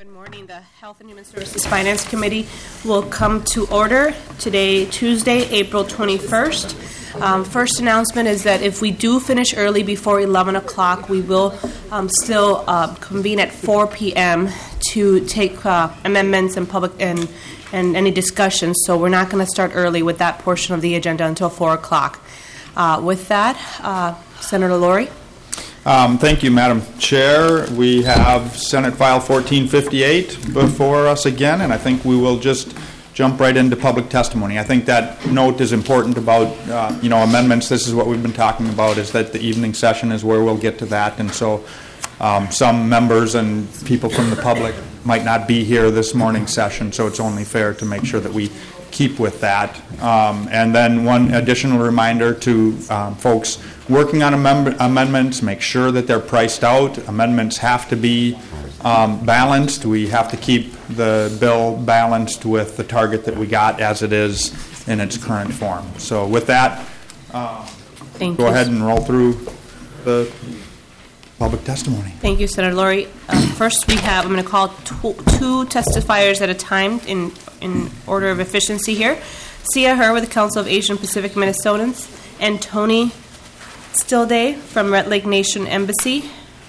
Good morning. The Health and Human Services Finance Committee will come to order today, Tuesday, April 21st. First announcement is that if we do finish early before 11 o'clock, we will still convene at 4 p.m. to take amendments and public and any discussions. So we're not going to start early with that portion of the agenda until 4 o'clock. With that, Senator Laurie. Thank you, Madam Chair. We have Senate File 1458 before us again, and I think we will just jump right into public testimony. I think that note is important about, amendments. This is what we've been talking about, is that the evening session is where we'll get to that, and so some members and people from the public might not be here this morning's session, so it's only fair to make sure that we keep with that. And then one additional reminder to folks working on amendments, make sure that they're priced out. Amendments have to be balanced. We have to keep the bill balanced with the target that we got as it is in its current form. So with that, go ahead and roll through the public testimony. Thank you, Senator Laurie. First, I'm going to call two testifiers at a time in order of efficiency here. Sia Her with the Council of Asian Pacific Minnesotans and Tony Stillday from Red Lake Nation Embassy.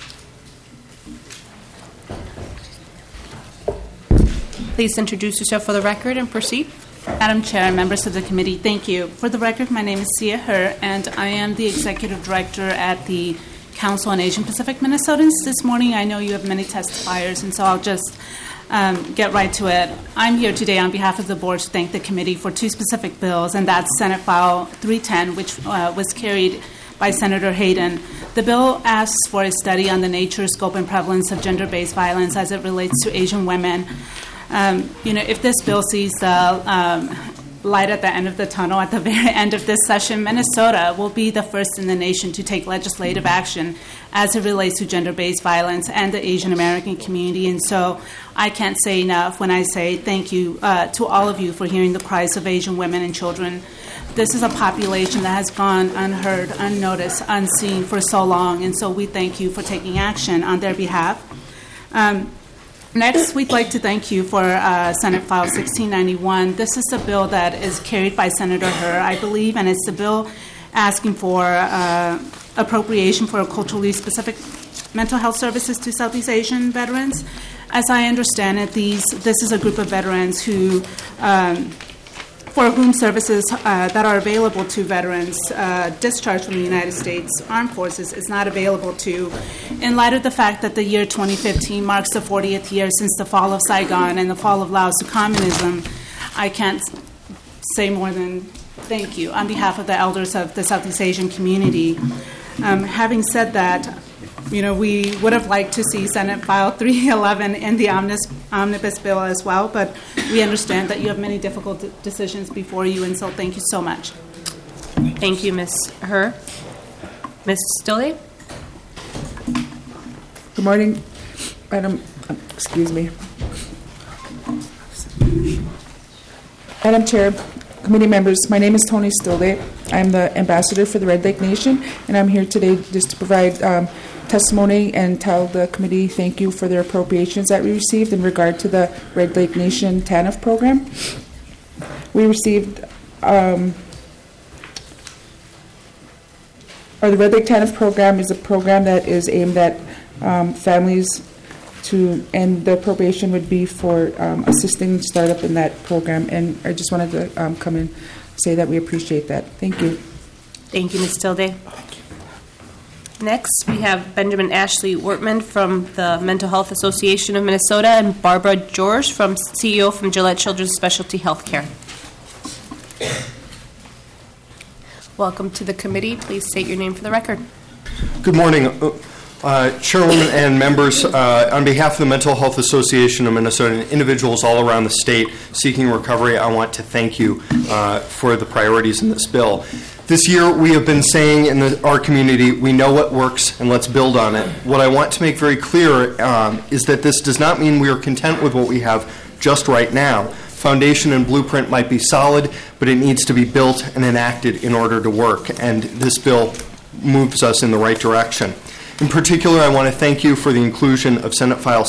Please introduce yourself for the record and proceed. Madam Chair and members of the committee, thank you. For the record, my name is Sia Her, and I am the Executive Director at the Council on Asian Pacific Minnesotans. This morning, I know you have many testifiers, and so I'll just get right to it. I'm here today on behalf of the board to thank the committee for two specific bills, and that's Senate File 310, which was carried by Senator Hayden. The bill asks for a study on the nature, scope, and prevalence of gender-based violence as it relates to Asian women. If this bill sees the light at the end of the tunnel at the very end of this session, Minnesota will be the first in the nation to take legislative action as it relates to gender-based violence and the Asian American community. And so I can't say enough when I say thank you to all of you for hearing the cries of Asian women and children. This is a population that has gone unheard, unnoticed, unseen for so long, and so we thank you for taking action on their behalf. Next, we'd like to thank you for Senate File 1691. This is a bill that is carried by Senator Her, I believe, and it's a bill asking for appropriation for culturally specific mental health services to Southeast Asian veterans. As I understand it, this is a group of veterans who for whom services that are available to veterans discharged from the United States Armed Forces is not available to. In light of the fact that the year 2015 marks the 40th year since the fall of Saigon and the fall of Laos to communism, I can't say more than thank you on behalf of the elders of the Southeast Asian community. Having said that, we would have liked to see Senate File 311 in the omnibus bill as well, but we understand that you have many difficult decisions before you, and so thank you so much. Thank you, Ms. Her. Ms. Stillday? Good morning, Madam Chair, committee members, my name is Tony Stillday. I'm the ambassador for the Red Lake Nation, and I'm here today just to provide testimony and tell the committee thank you for their appropriations that we received in regard to the Red Lake Nation TANF program. We received, the Red Lake TANF program is a program that is aimed at families and the appropriation would be for assisting startup in that program. And I just wanted to come and say that we appreciate that. Thank you. Thank you, Ms. Stillday. Next, we have Benjamin Ashley Wortman from the Mental Health Association of Minnesota and Barbara George, CEO from Gillette Children's Specialty Healthcare. Welcome to the committee. Please state your name for the record. Good morning, Chairwoman and members. On behalf of the Mental Health Association of Minnesota and individuals all around the state seeking recovery, I want to thank you for the priorities in this bill. This year, we have been saying in our community, we know what works and let's build on it. What I want to make very clear is that this does not mean we are content with what we have just right now. Foundation and blueprint might be solid, but it needs to be built and enacted in order to work, and this bill moves us in the right direction. In particular, I want to thank you for the inclusion of Senate File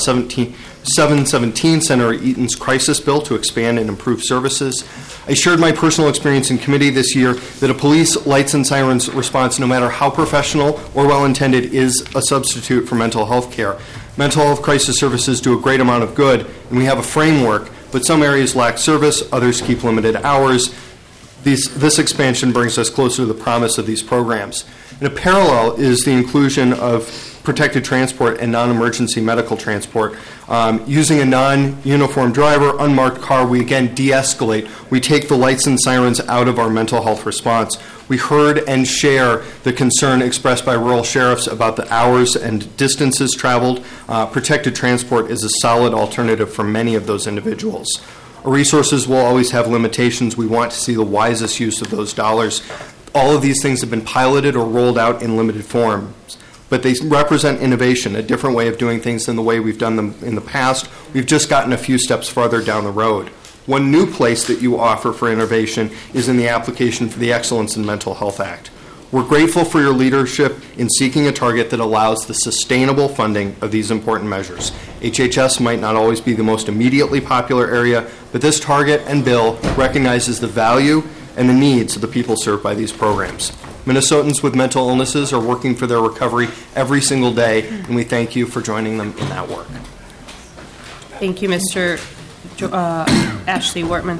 717, Senator Eaton's crisis bill to expand and improve services. I shared my personal experience in committee this year that a police lights and sirens response, no matter how professional or well-intended, is a substitute for mental health care. Mental health crisis services do a great amount of good, and we have a framework, but some areas lack service, others keep limited hours. This expansion brings us closer to the promise of these programs. In a parallel is the inclusion of protected transport and non-emergency medical transport. Using a non-uniform driver, unmarked car, we again de-escalate. We take the lights and sirens out of our mental health response. We heard and share the concern expressed by rural sheriffs about the hours and distances traveled. Protected transport is a solid alternative for many of those individuals. Our resources will always have limitations. We want to see the wisest use of those dollars. All of these things have been piloted or rolled out in limited forms, but they represent innovation, a different way of doing things than the way we've done them in the past. We've just gotten a few steps farther down the road. One new place that you offer for innovation is in the application for the Excellence in Mental Health Act. We're grateful for your leadership in seeking a target that allows the sustainable funding of these important measures. HHS might not always be the most immediately popular area, but this target and bill recognizes the value and the needs of the people served by these programs. Minnesotans with mental illnesses are working for their recovery every single day, and we thank you for joining them in that work. Thank you, Mr. Ashley Wortman.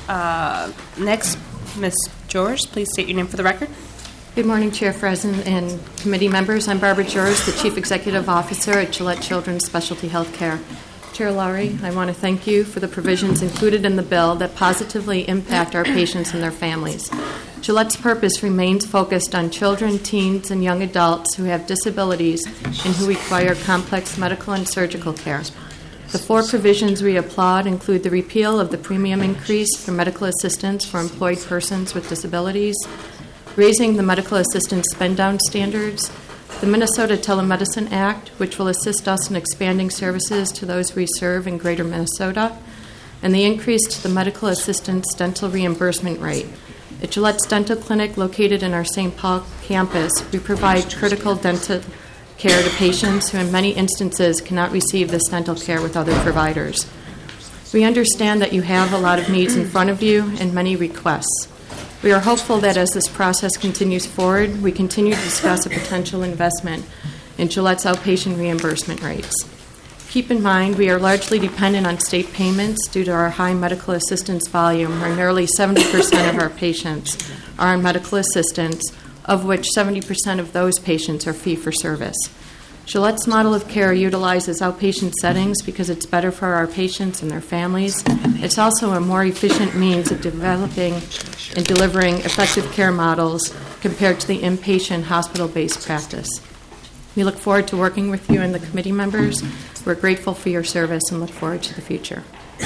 Next, Ms. George, please state your name for the record. Good morning, Chair Friesen and committee members. I'm Barbara George, the Chief Executive Officer at Gillette Children's Specialty Health Care. Chair Lowry, I want to thank you for the provisions included in the bill that positively impact our patients and their families. Gillette's purpose remains focused on children, teens, and young adults who have disabilities and who require complex medical and surgical care. The 4 provisions we applaud include the repeal of the premium increase for medical assistance for employed persons with disabilities, raising the medical assistance spend-down standards, the Minnesota Telemedicine Act, which will assist us in expanding services to those we serve in greater Minnesota, and the increase to the medical assistance dental reimbursement rate. At Gillette's Dental Clinic, located in our St. Paul campus, we provide critical dental care to patients who in many instances cannot receive this dental care with other providers. We understand that you have a lot of needs in front of you and many requests. We are hopeful that as this process continues forward, we continue to discuss a potential investment in Gillette's outpatient reimbursement rates. Keep in mind, we are largely dependent on state payments due to our high medical assistance volume, where nearly 70% of our patients are on medical assistance, of which 70% of those patients are fee-for-service. Gillette's model of care utilizes outpatient settings because it's better for our patients and their families. It's also a more efficient means of developing and delivering effective care models compared to the inpatient hospital-based practice. We look forward to working with you and the committee members. We're grateful for your service and look forward to the future.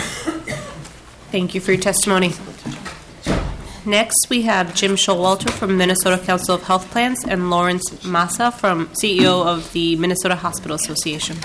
Thank you for your testimony. Next, we have Jim Showalter from Minnesota Council of Health Plans and Lawrence Massa, from CEO of the Minnesota Hospital Association.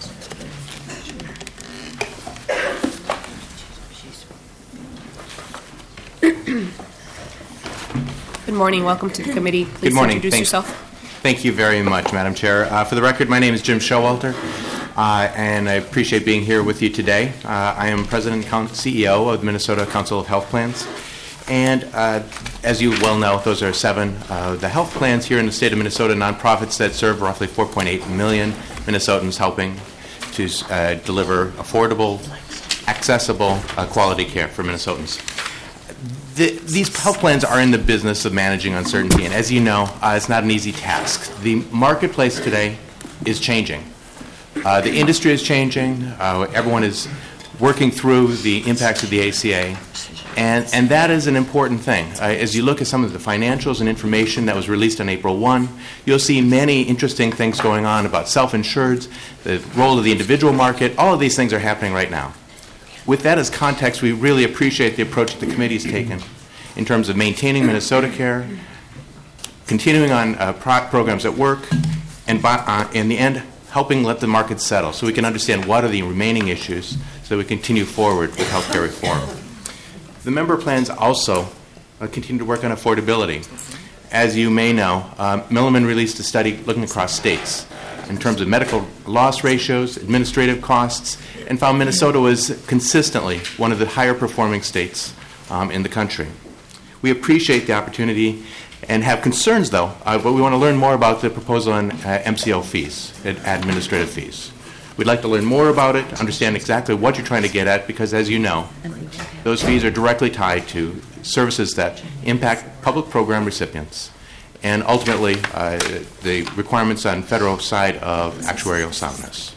Good morning. Welcome to the committee. Please Good morning. introduce yourself. Thank you very much, Madam Chair. For the record, my name is Jim Showalter, and I appreciate being here with you today. I am President and CEO of the Minnesota Council of Health Plans. And as you well know, those are 7 of the health plans here in the state of Minnesota, nonprofits that serve roughly 4.8 million Minnesotans, helping to deliver affordable, accessible, quality care for Minnesotans. These health plans are in the business of managing uncertainty, and as you know, it's not an easy task. The marketplace today is changing. The industry is changing. Everyone is working through the impacts of the ACA. And that is an important thing. As you look at some of the financials and information that was released on April 1, you'll see many interesting things going on about self-insureds, the role of the individual market. All of these things are happening right now. With that as context, we really appreciate the approach the committee's taken in terms of maintaining Minnesota Care, continuing on programs at work, and in the end, helping let the market settle so we can understand what are the remaining issues so we continue forward with health care reform. The member plans also continue to work on affordability. As you may know, Milliman released a study looking across states in terms of medical loss ratios, administrative costs, and found Minnesota was consistently one of the higher performing states in the country. We appreciate the opportunity and have concerns, though, but we want to learn more about the proposal on MCO fees, administrative fees. We'd like to learn more about it, understand exactly what you're trying to get at, because as you know, those fees are directly tied to services that impact public program recipients and ultimately the requirements on federal side of actuarial soundness.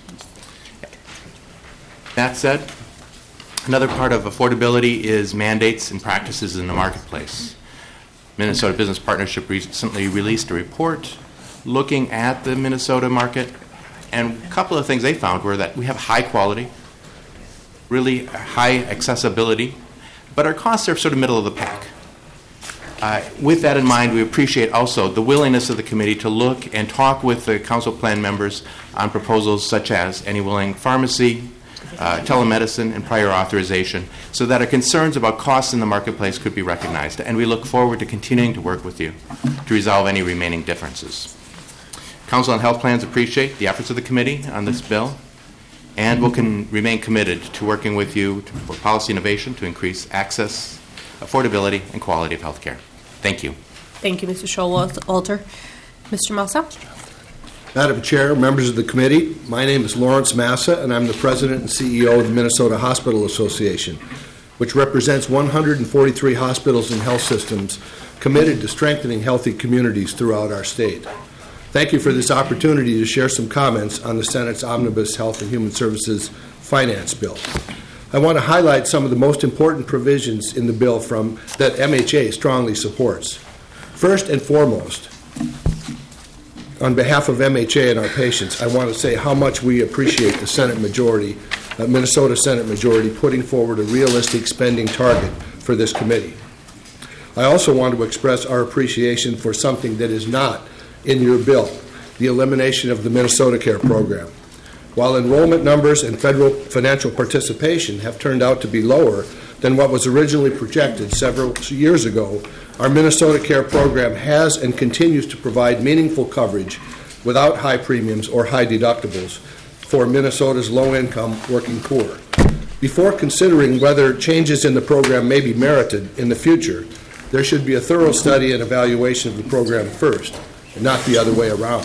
That said, another part of affordability is mandates and practices in the marketplace. Minnesota Business Partnership recently released a report looking at the Minnesota market, and a couple of things they found were that we have high quality, really high accessibility, but our costs are sort of middle of the pack. With that in mind, we appreciate also the willingness of the committee to look and talk with the council plan members on proposals such as any willing pharmacy, telemedicine, and prior authorization, so that our concerns about costs in the marketplace could be recognized. And we look forward to continuing to work with you to resolve any remaining differences. Council on Health Plans appreciate the efforts of the committee on this bill, and will remain committed to working with you for policy innovation to increase access, affordability, and quality of health care. Thank you. Thank you, Mr. Showalter. Mr. Massa? Madam Chair, members of the committee, my name is Lawrence Massa, and I'm the President and CEO of the Minnesota Hospital Association, which represents 143 hospitals and health systems committed to strengthening healthy communities throughout our state. Thank you for this opportunity to share some comments on the Senate's Omnibus Health and Human Services Finance Bill. I want to highlight some of the most important provisions in the bill that MHA strongly supports. First and foremost, on behalf of MHA and our patients, I want to say how much we appreciate the Senate majority, Minnesota Senate majority, putting forward a realistic spending target for this committee. I also want to express our appreciation for something that is not in your bill, the elimination of the Minnesota Care program. While enrollment numbers and federal financial participation have turned out to be lower than what was originally projected several years ago, our Minnesota Care program has and continues to provide meaningful coverage without high premiums or high deductibles for Minnesota's low-income working poor. Before considering whether changes in the program may be merited in the future, there should be a thorough study and evaluation of the program first, and not the other way around.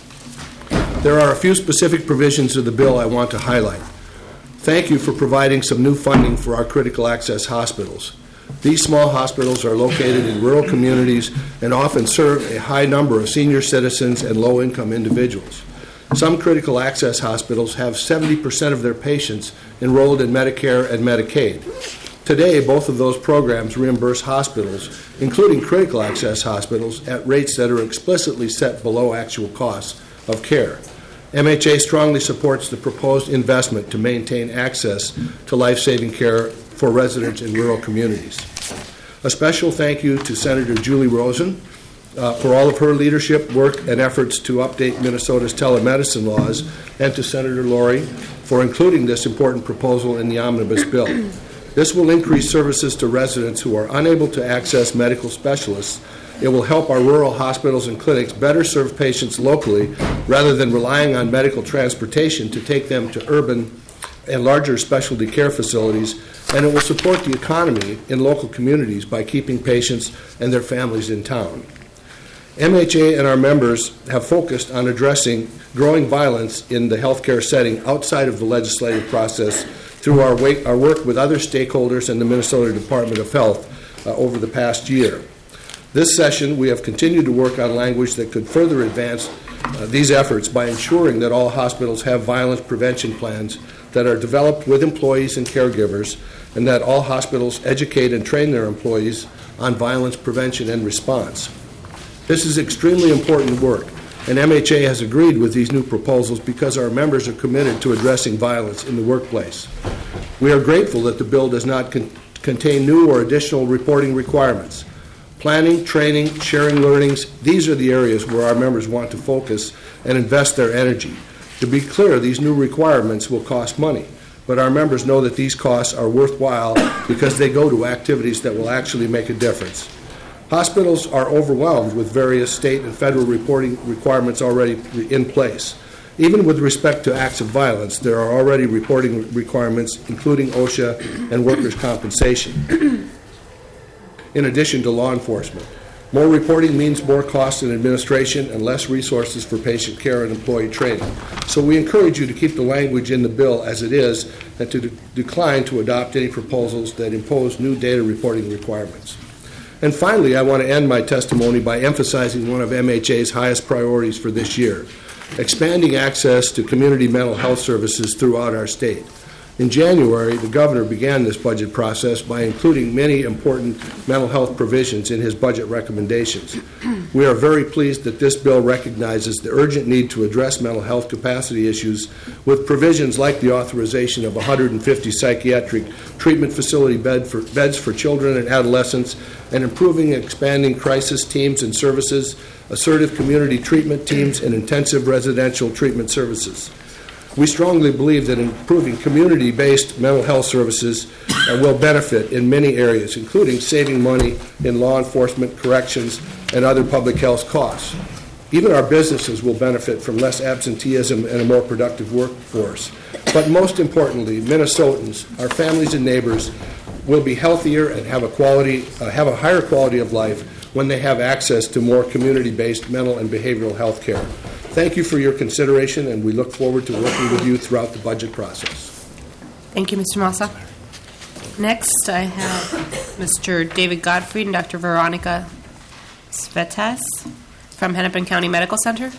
There are a few specific provisions of the bill I want to highlight. Thank you for providing some new funding for our critical access hospitals. These small hospitals are located in rural communities and often serve a high number of senior citizens and low-income individuals. Some critical access hospitals have 70% of their patients enrolled in Medicare and Medicaid. Today, both of those programs reimburse hospitals, including critical access hospitals, at rates that are explicitly set below actual costs of care. MHA strongly supports the proposed investment to maintain access to life-saving care for residents in rural communities. A special thank you to Senator Julie Rosen for all of her leadership, work, and efforts to update Minnesota's telemedicine laws, and to Senator Laurie for including this important proposal in the omnibus bill. This will increase services to residents who are unable to access medical specialists. It will help our rural hospitals and clinics better serve patients locally rather than relying on medical transportation to take them to urban and larger specialty care facilities, and it will support the economy in local communities by keeping patients and their families in town. MHA and our members have focused on addressing growing violence in the healthcare setting outside of the legislative process through our work with other stakeholders and the Minnesota Department of Health over the past year. This session, we have continued to work on language that could further advance these efforts by ensuring that all hospitals have violence prevention plans that are developed with employees and caregivers, and that all hospitals educate and train their employees on violence prevention and response. This is extremely important work, and MHA has agreed with these new proposals because our members are committed to addressing violence in the workplace. We are grateful that the bill does not contain new or additional reporting requirements. Planning, training, sharing learnings, these are the areas where our members want to focus and invest their energy. To be clear, these new requirements will cost money, but our members know that these costs are worthwhile because they go to activities that will actually make a difference. Hospitals are overwhelmed with various state and federal reporting requirements already in place. Even with respect to acts of violence, there are already reporting requirements, including OSHA and workers' compensation, in addition to law enforcement. More reporting means more costs in administration and less resources for patient care and employee training. So we encourage you to keep the language in the bill as it is and to decline to adopt any proposals that impose new data reporting requirements. And finally, I want to end my testimony by emphasizing one of MHA's highest priorities for this year, expanding access to community mental health services throughout our state. In January, the governor began this budget process by including many important mental health provisions in his budget recommendations. We are very pleased that this bill recognizes the urgent need to address mental health capacity issues with provisions like the authorization of 150 psychiatric treatment facility beds for children and adolescents, and improving and expanding crisis teams and services, assertive community treatment teams, and intensive residential treatment services. We strongly believe that improving community-based mental health services will benefit in many areas, including saving money in law enforcement, corrections, and other public health costs. Even our businesses will benefit from less absenteeism and a more productive workforce. But most importantly, Minnesotans, our families and neighbors, will be healthier and have a higher quality of life when they have access to more community-based mental and behavioral health care. Thank you for your consideration, and we look forward to working with you throughout the budget process. Thank you, Mr. Massa. Next, I have Mr. David Godfrey and Dr. Veronica Svetas from Hennepin County Medical Center.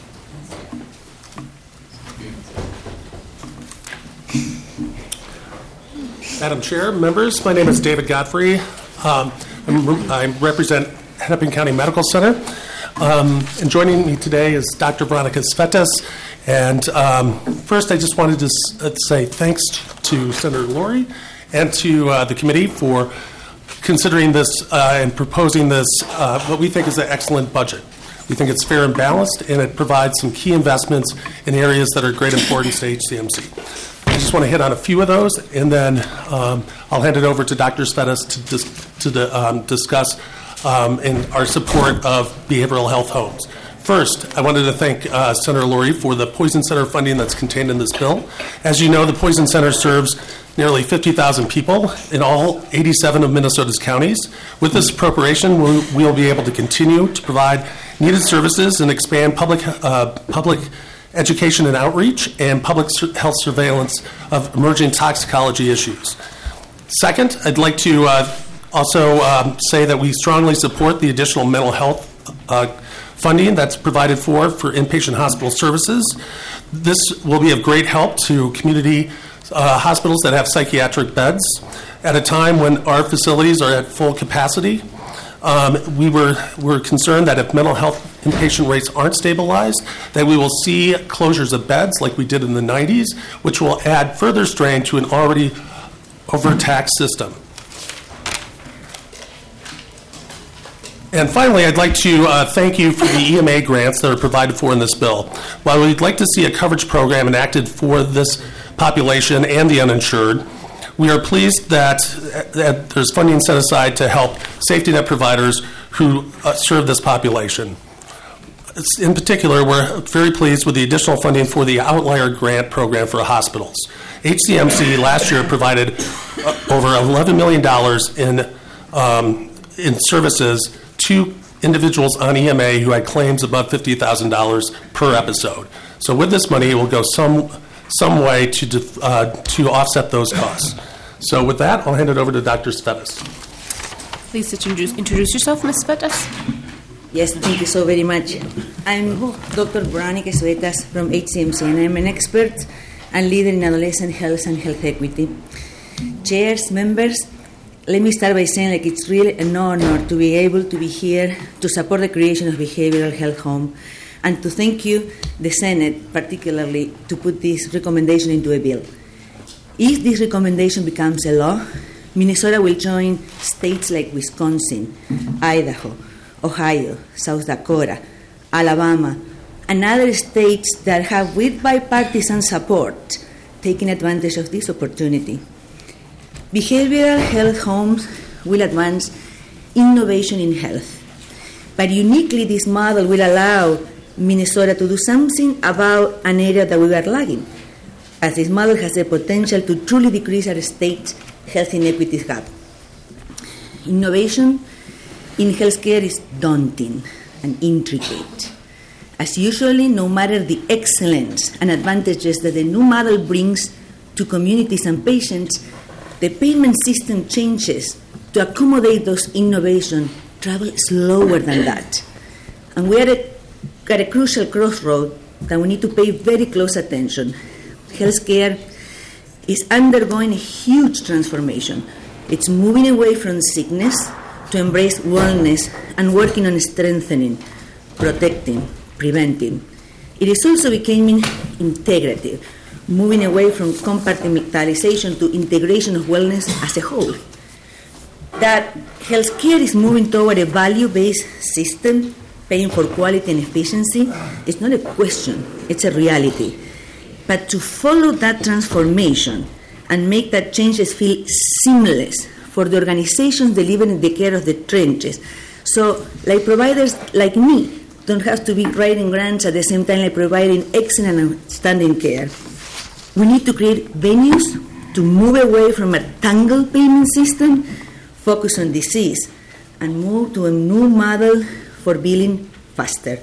Madam Chair, members, my name is David Godfrey. I represent Hennepin County Medical Center. And joining me today is Dr. Veronica Svetas. And first, I just wanted to say thanks to Senator Laurie and to the committee for considering this and proposing this, what we think is an excellent budget. We think it's fair and balanced, and it provides some key investments in areas that are of great importance to HCMC. I just want to hit on a few of those, and then I'll hand it over to Dr. Svetas to discuss in our support of behavioral health homes. First, I wanted to thank Senator Laurie for the Poison Center funding that's contained in this bill. As you know, the Poison Center serves nearly 50,000 people in all 87 of Minnesota's counties. With this appropriation, we'll be able to continue to provide needed services and expand public education and outreach and public health surveillance of emerging toxicology issues. Second, I'd like to also say that we strongly support the additional mental health funding that's provided for inpatient hospital services. This will be of great help to community hospitals that have psychiatric beds. At a time when our facilities are at full capacity, we're concerned that if mental health inpatient rates aren't stabilized, that we will see closures of beds like we did in the 90s, which will add further strain to an already overtaxed system. And finally, I'd like to thank you for the EMA grants that are provided for in this bill. While we'd like to see a coverage program enacted for this population and the uninsured, we are pleased that there's funding set aside to help safety net providers who serve this population. In particular, we're very pleased with the additional funding for the Outlier Grant Program for hospitals. HCMC last year provided over $11 million in services to individuals on EMA who had claims above $50,000 per episode. So with this money, it will go some way to offset those costs. So with that, I'll hand it over to Dr. Svetas. Please introduce yourself, Ms. Svetas. Yes, thank you so very much. I'm Dr. Veronica Svetas from HCMC, and I'm an expert and leader in adolescent health and health equity. Chairs, members, let me start by saying it's really an honor to be able to be here to support the creation of behavioral health home and to thank you, the Senate, particularly, to put this recommendation into a bill. If this recommendation becomes a law, Minnesota will join states like Wisconsin, Idaho, Ohio, South Dakota, Alabama, and other states that have, with bipartisan support, taken advantage of this opportunity. Behavioral health homes will advance innovation in health, but uniquely this model will allow Minnesota to do something about an area that we are lagging, as this model has the potential to truly decrease our state's health inequities gap. Innovation in healthcare is daunting and intricate. As usually, no matter the excellence and advantages that the new model brings to communities and patients, the payment system changes to accommodate those innovations travel slower than that. And we are at a crucial crossroad that we need to pay very close attention. Healthcare is undergoing a huge transformation. It's moving away from sickness to embrace wellness and working on strengthening, protecting, preventing. It is also becoming integrative, moving away from compartmentalization to integration of wellness as a whole. That healthcare is moving toward a value-based system, paying for quality and efficiency, is not a question, it's a reality. But to follow that transformation and make that changes feel seamless for the organizations delivering the care of the trenches, so like providers like me don't have to be writing grants at the same time like providing excellent and outstanding care. We need to create venues to move away from a tangled payment system, focus on disease, and move to a new model for billing faster.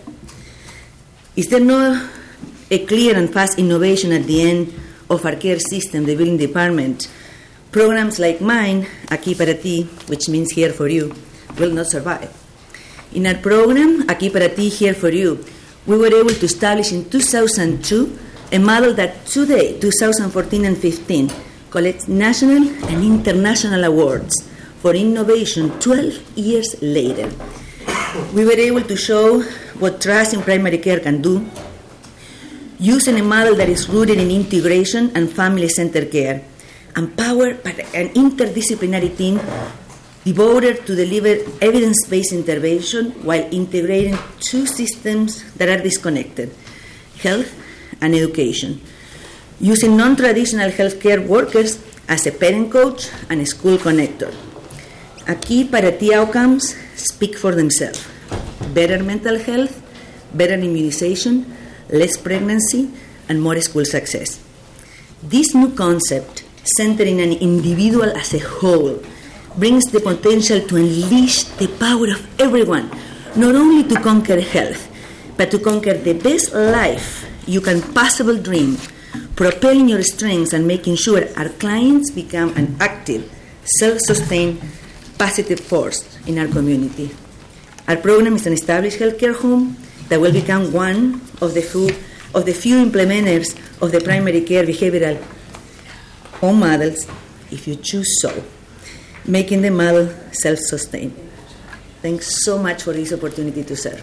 Is there no a clear and fast innovation at the end of our care system, the billing department? Programs like mine, Aquí para Ti, which means here for you, will not survive. In our program, Aquí para Ti, Here for You, we were able to establish in 2002 a model that today, 2014 and 15, collects national and international awards for innovation 12 years later. We were able to show what trust in primary care can do, using a model that is rooted in integration and family-centered care, empowered by an interdisciplinary team devoted to deliver evidence-based intervention while integrating two systems that are disconnected, health and education, using non-traditional healthcare workers as a parent coach and a school connector. Aquí para Ti outcomes speak for themselves. Better mental health, better immunization, less pregnancy, and more school success. This new concept, centering an individual as a whole, brings the potential to unleash the power of everyone, not only to conquer health, but to conquer the best life you can possibly dream, propelling your strengths and making sure our clients become an active, self-sustained, positive force in our community. Our program is an established healthcare home that will become one of the few implementers of the primary care behavioral home models, if you choose so, making the model self-sustained. Thanks so much for this opportunity to serve.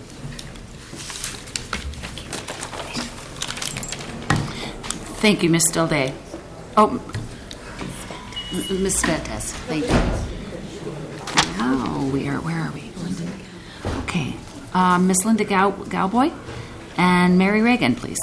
Thank you, Ms. Dilday. Oh, Ms. Svetas, thank you. Now, where are we? Okay. Ms. Linda Gowboy and Mary Reagan, please.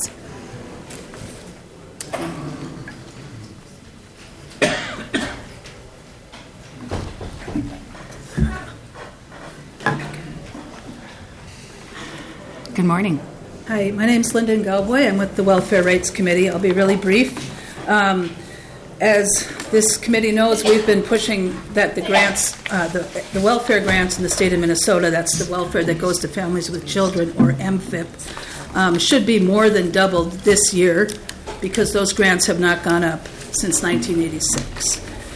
Good morning. Hi, my name's Linda Gowboy. I'm with the Welfare Rights Committee. I'll be really brief. As this committee knows, we've been pushing that the grants, the welfare grants in the state of Minnesota, that's the welfare that goes to families with children, or MFIP, should be more than doubled this year because those grants have not gone up since 1986.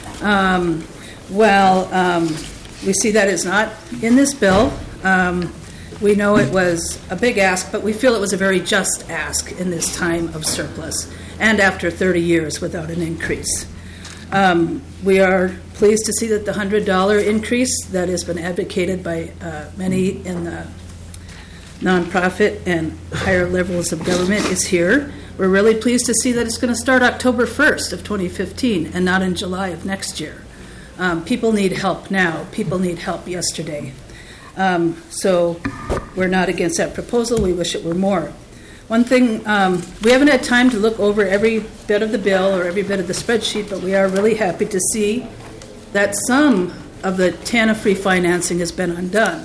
We see that is not in this bill. We know it was a big ask, but we feel it was a very just ask in this time of surplus and after 30 years without an increase. We are pleased to see that the $100 increase that has been advocated by many in the nonprofit and higher levels of government is here. We're really pleased to see that it's going to start October 1st of 2015 and not in July of next year. People need help now. People need help yesterday. So we're not against that proposal. We wish it were more. One thing, we haven't had time to look over every bit of the bill or every bit of the spreadsheet, but we are really happy to see that some of the TANF-free financing has been undone.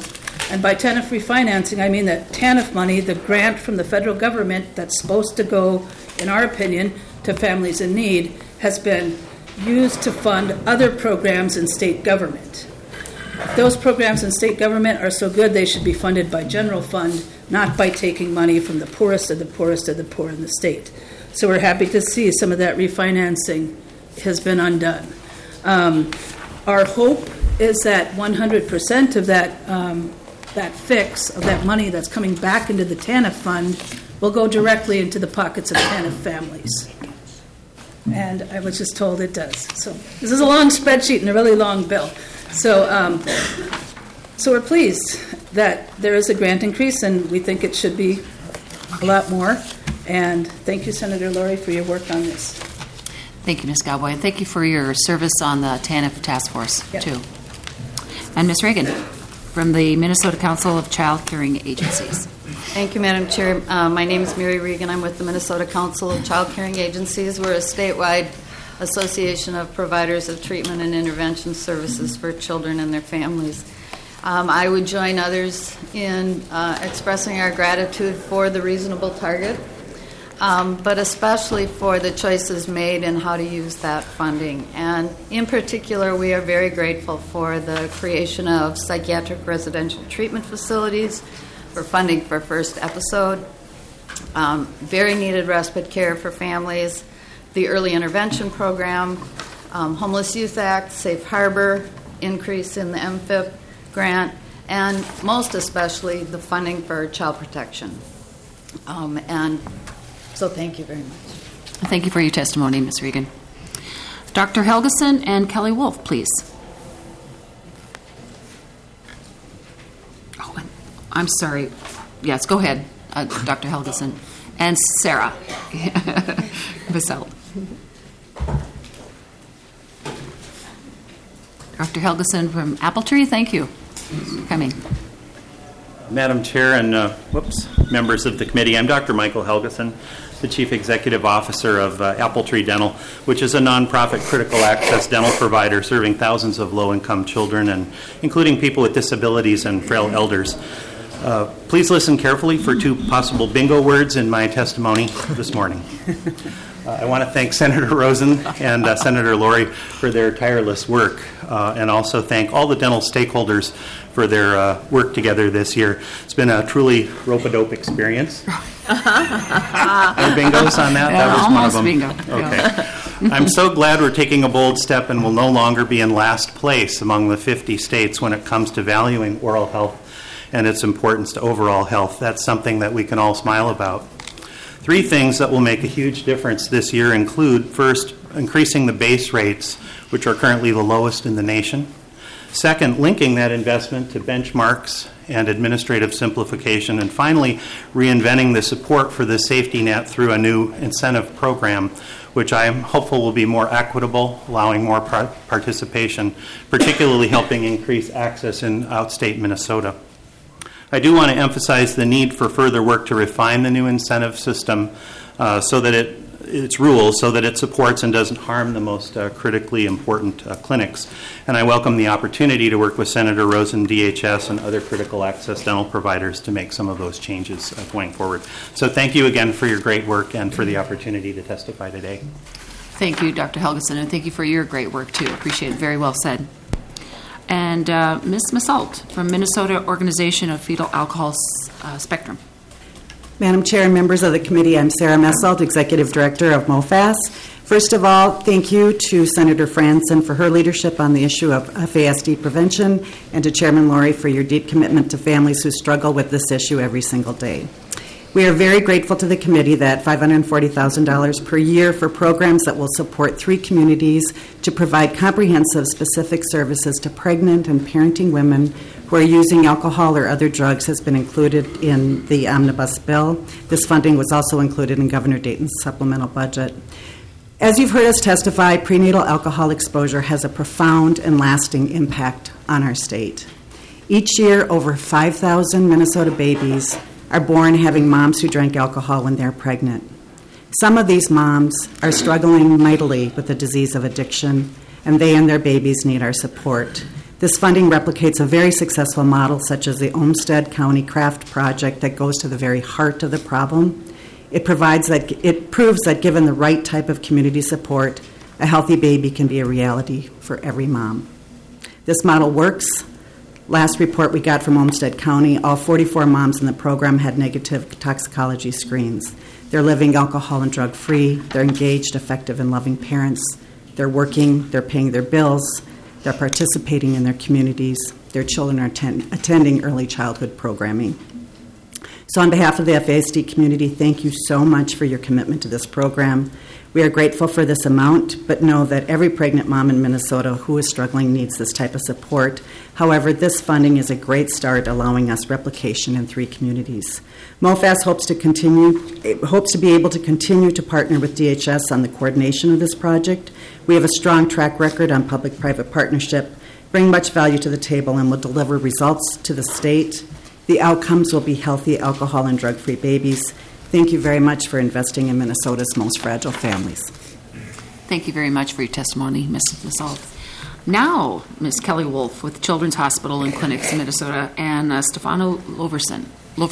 And by TANF refinancing, I mean that TANF money, the grant from the federal government that's supposed to go, in our opinion, to families in need, has been used to fund other programs in state government. If those programs in state government are so good, they should be funded by general fund, not by taking money from the poorest of the poorest of the poor in the state. So we're happy to see some of that refinancing has been undone. Our hope is that 100% of that fix of that money that's coming back into the TANF fund will go directly into the pockets of TANF families. And I was just told it does. So this is a long spreadsheet and a really long bill. So we're pleased that there is a grant increase, and we think it should be a lot more. And thank you, Senator Laurie, for your work on this. Thank you, Ms. Galboy, and thank you for your service on the TANF task force, too. And Ms. Reagan, from the Minnesota Council of Child Caring Agencies. Thank you, Madam Chair. My name is Mary Regan. I'm with the Minnesota Council of Child Caring Agencies. We're a statewide association of providers of treatment and intervention services for children and their families. I would join others in expressing our gratitude for the reasonable target, but especially for the choices made in how to use that funding. And in particular, we are very grateful for the creation of psychiatric residential treatment facilities, for funding for First Episode, very needed respite care for families, the Early Intervention Program, Homeless Youth Act, Safe Harbor, increase in the MFIP grant, and most especially the funding for child protection. And so thank you very much. Thank you for your testimony, Ms. Regan. Dr. Helgeson and Kelly Wolf, please. Oh, I'm sorry. Yes, go ahead, Dr. Helgeson. And Sarah Basselt. Dr. Helgeson from Appletree, thank you for coming. Madam Chair and members of the committee, I'm Dr. Michael Helgeson, the Chief Executive Officer of Appletree Dental, which is a nonprofit critical access dental provider serving thousands of low-income children, and including people with disabilities and frail elders. Please listen carefully for two possible bingo words in my testimony this morning. I want to thank Senator Rosen and Senator Laurie for their tireless work, and also thank all the dental stakeholders for their work together this year. It's been a truly rope-a-dope experience. No bingos on that? That was one of them. Bingo. Okay. I'm so glad we're taking a bold step and will no longer be in last place among the 50 states when it comes to valuing oral health and its importance to overall health. That's something that we can all smile about. Three things that will make a huge difference this year include, first, increasing the base rates, which are currently the lowest in the nation. Second, linking that investment to benchmarks and administrative simplification. And finally, reinventing the support for the safety net through a new incentive program, which I am hopeful will be more equitable, allowing more participation, particularly helping increase access in outstate Minnesota. I do want to emphasize the need for further work to refine the new incentive system so that its rules, so that it supports and doesn't harm the most critically important clinics. And I welcome the opportunity to work with Senator Rosen, DHS, and other critical access dental providers to make some of those changes going forward. So thank you again for your great work and for the opportunity to testify today. Thank you, Dr. Helgeson, and thank you for your great work, too. Appreciate it. Very well said. And Ms. Basselt from Minnesota Organization of Fetal Alcohol Spectrum. Madam Chair and members of the committee, I'm Sarah Basselt, Executive Director of MOFAS. First of all, thank you to Senator Franson for her leadership on the issue of FASD prevention, and to Chairman Laurie for your deep commitment to families who struggle with this issue every single day. We are very grateful to the committee that $540,000 per year for programs that will support 3 communities to provide comprehensive specific services to pregnant and parenting women who are using alcohol or other drugs has been included in the omnibus bill. This funding was also included in Governor Dayton's supplemental budget. As you've heard us testify, prenatal alcohol exposure has a profound and lasting impact on our state. Each year, over 5,000 Minnesota babies are born having moms who drank alcohol when they're pregnant. Some of these moms are struggling mightily with the disease of addiction, and they and their babies need our support. This funding replicates a very successful model such as the Olmsted County Craft Project that goes to the very heart of the problem. It proves that given the right type of community support, a healthy baby can be a reality for every mom. This model works. Last report we got from Olmsted County, all 44 moms in the program had negative toxicology screens. They're living alcohol and drug-free. They're engaged, effective, and loving parents. They're working. They're paying their bills. They're participating in their communities. Their children are attending early childhood programming. So on behalf of the FASD community, thank you so much for your commitment to this program. We are grateful for this amount, but know that every pregnant mom in Minnesota who is struggling needs this type of support. However, this funding is a great start, allowing us replication in 3 communities. MOFAS hopes to be able to continue to partner with DHS on the coordination of this project. We have a strong track record on public-private partnership, bring much value to the table, and will deliver results to the state. The outcomes will be healthy alcohol and drug-free babies. Thank you very much for investing in Minnesota's most fragile families. Thank you very much for your testimony, Ms. Masalt. Now, Ms. Kelly Wolf with Children's Hospital and Clinics in Minnesota, and Stefano Loverso.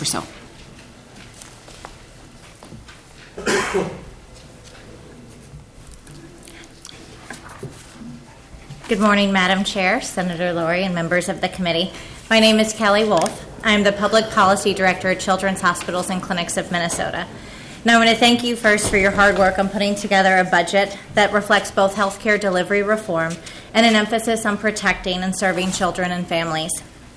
Good morning, Madam Chair, Senator Laurie, and members of the committee. My name is Kelly Wolf. I am the Public Policy Director at Children's Hospitals and Clinics of Minnesota. Now, I want to thank you first for your hard work on putting together a budget that reflects both healthcare delivery reform and an emphasis on protecting and serving children and families.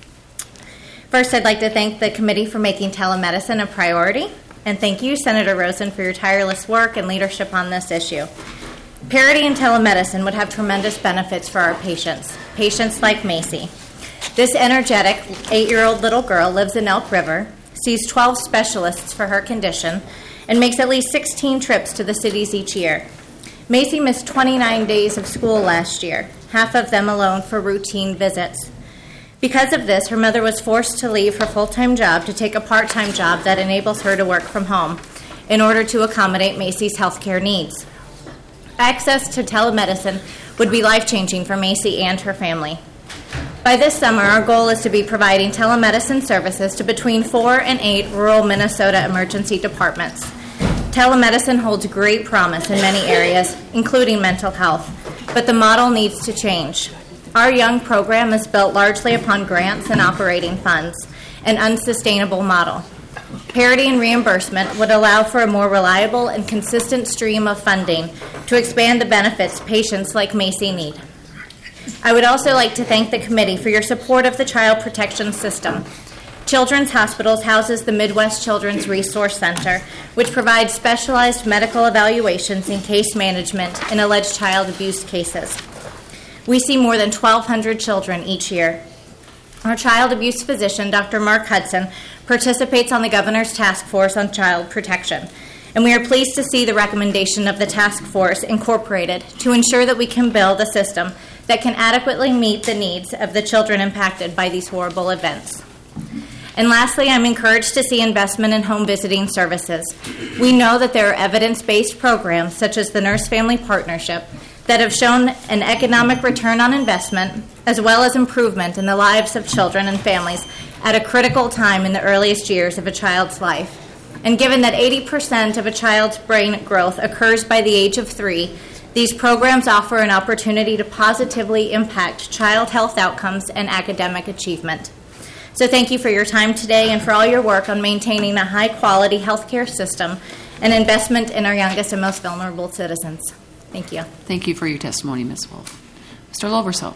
First, I'd like to thank the committee for making telemedicine a priority, and thank you, Senator Rosen, for your tireless work and leadership on this issue. Parity in telemedicine would have tremendous benefits for our patients like Macy. This energetic 8-year-old little girl lives in Elk River, sees 12 specialists for her condition, and makes at least 16 trips to the cities each year. Macy missed 29 days of school last year, half of them alone for routine visits. Because of this, her mother was forced to leave her full-time job to take a part-time job that enables her to work from home in order to accommodate Macy's healthcare needs. Access to telemedicine would be life-changing for Macy and her family. By this summer, our goal is to be providing telemedicine services to between 4 and 8 rural Minnesota emergency departments. Telemedicine holds great promise in many areas, including mental health, but the model needs to change. Our young program is built largely upon grants and operating funds, an unsustainable model. Parity in reimbursement would allow for a more reliable and consistent stream of funding to expand the benefits patients like Macy need. I would also like to thank the committee for your support of the Child Protection System. Children's Hospitals houses the Midwest Children's Resource Center, which provides specialized medical evaluations and case management in alleged child abuse cases. We see more than 1,200 children each year. Our child abuse physician, Dr. Mark Hudson, participates on the Governor's Task Force on Child Protection, and we are pleased to see the recommendation of the task force incorporated to ensure that we can build a system that can adequately meet the needs of the children impacted by these horrible events. And lastly, I'm encouraged to see investment in home visiting services. We know that there are evidence-based programs, such as the Nurse-Family Partnership, that have shown an economic return on investment, as well as improvement in the lives of children and families at a critical time in the earliest years of a child's life. And given that 80% of a child's brain growth occurs by the age of 3, these programs offer an opportunity to positively impact child health outcomes and academic achievement. So thank you for your time today and for all your work on maintaining a high-quality healthcare system and investment in our youngest and most vulnerable citizens. Thank you. Thank you for your testimony, Ms. Wolf. Mr. Loverso.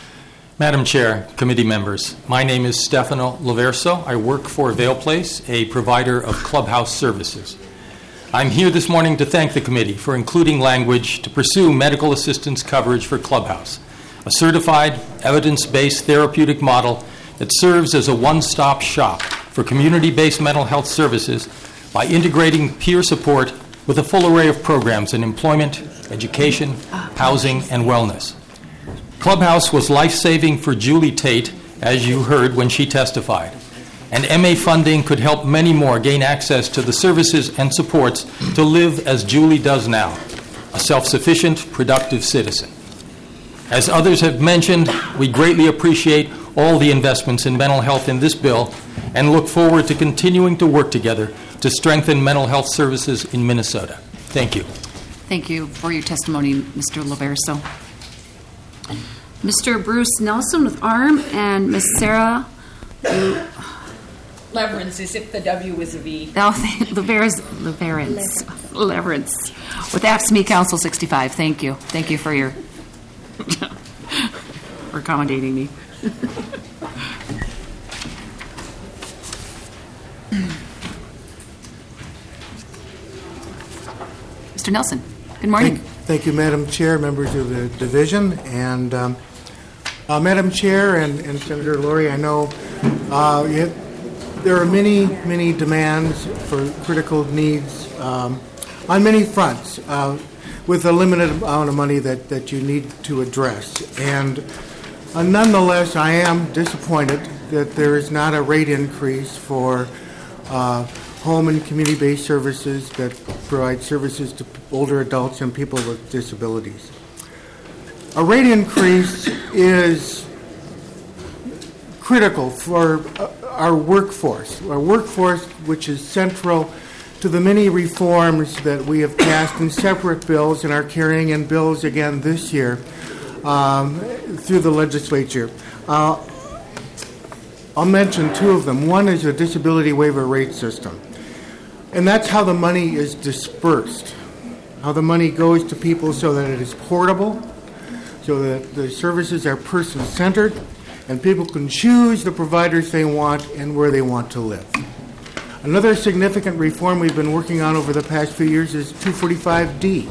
Madam Chair, committee members, my name is Stefano Loverso. I work for Vail Place, a provider of clubhouse services. I'm here this morning to thank the committee for including language to pursue medical assistance coverage for Clubhouse, a certified, evidence-based therapeutic model that serves as a one-stop shop for community-based mental health services by integrating peer support with a full array of programs in employment, education, housing, and wellness. Clubhouse was life-saving for Julie Tate, as you heard when she testified. And MA funding could help many more gain access to the services and supports to live as Julie does now, a self-sufficient, productive citizen. As others have mentioned, we greatly appreciate all the investments in mental health in this bill and look forward to continuing to work together to strengthen mental health services in Minnesota. Thank you. Thank you for your testimony, Mr. Loverso. Mr. Bruce Nelson with ARM and Ms. Sarah Leverance, as if the W was a V. Leverance with AFSCME Council 65. Thank you. Thank you for your for accommodating me. Mr. Nelson, good morning. Thank you, Madam Chair, members of the division, and Madam Chair and Senator Laurie, I know there are many demands for critical needs on many fronts with a limited amount of money that you need to address. And nonetheless, I am disappointed that there is not a rate increase for home and community-based services that provide services to older adults and people with disabilities. A rate increase is critical for our workforce which is central to the many reforms that we have passed in separate bills and are carrying in bills again this year through the legislature. I'll mention two of them. One is a disability waiver rate system. And that's how the money is dispersed, how the money goes to people so that it is portable, so that the services are person-centered, and people can choose the providers they want and where they want to live. Another significant reform we've been working on over the past few years is 245D.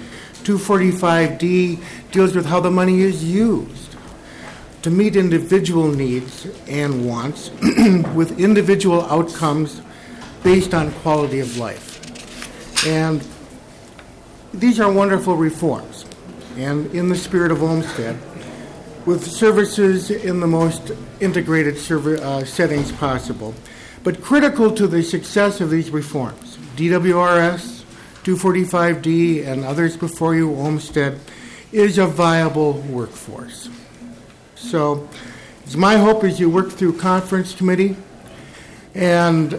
245D deals with how the money is used to meet individual needs and wants with individual outcomes based on quality of life. And these are wonderful reforms, and in the spirit of Olmsted, with services in the most integrated settings possible. But critical to the success of these reforms, DWRS, 245D, and others before you, Olmsted, is a viable workforce. So it's my hope as you work through conference committee and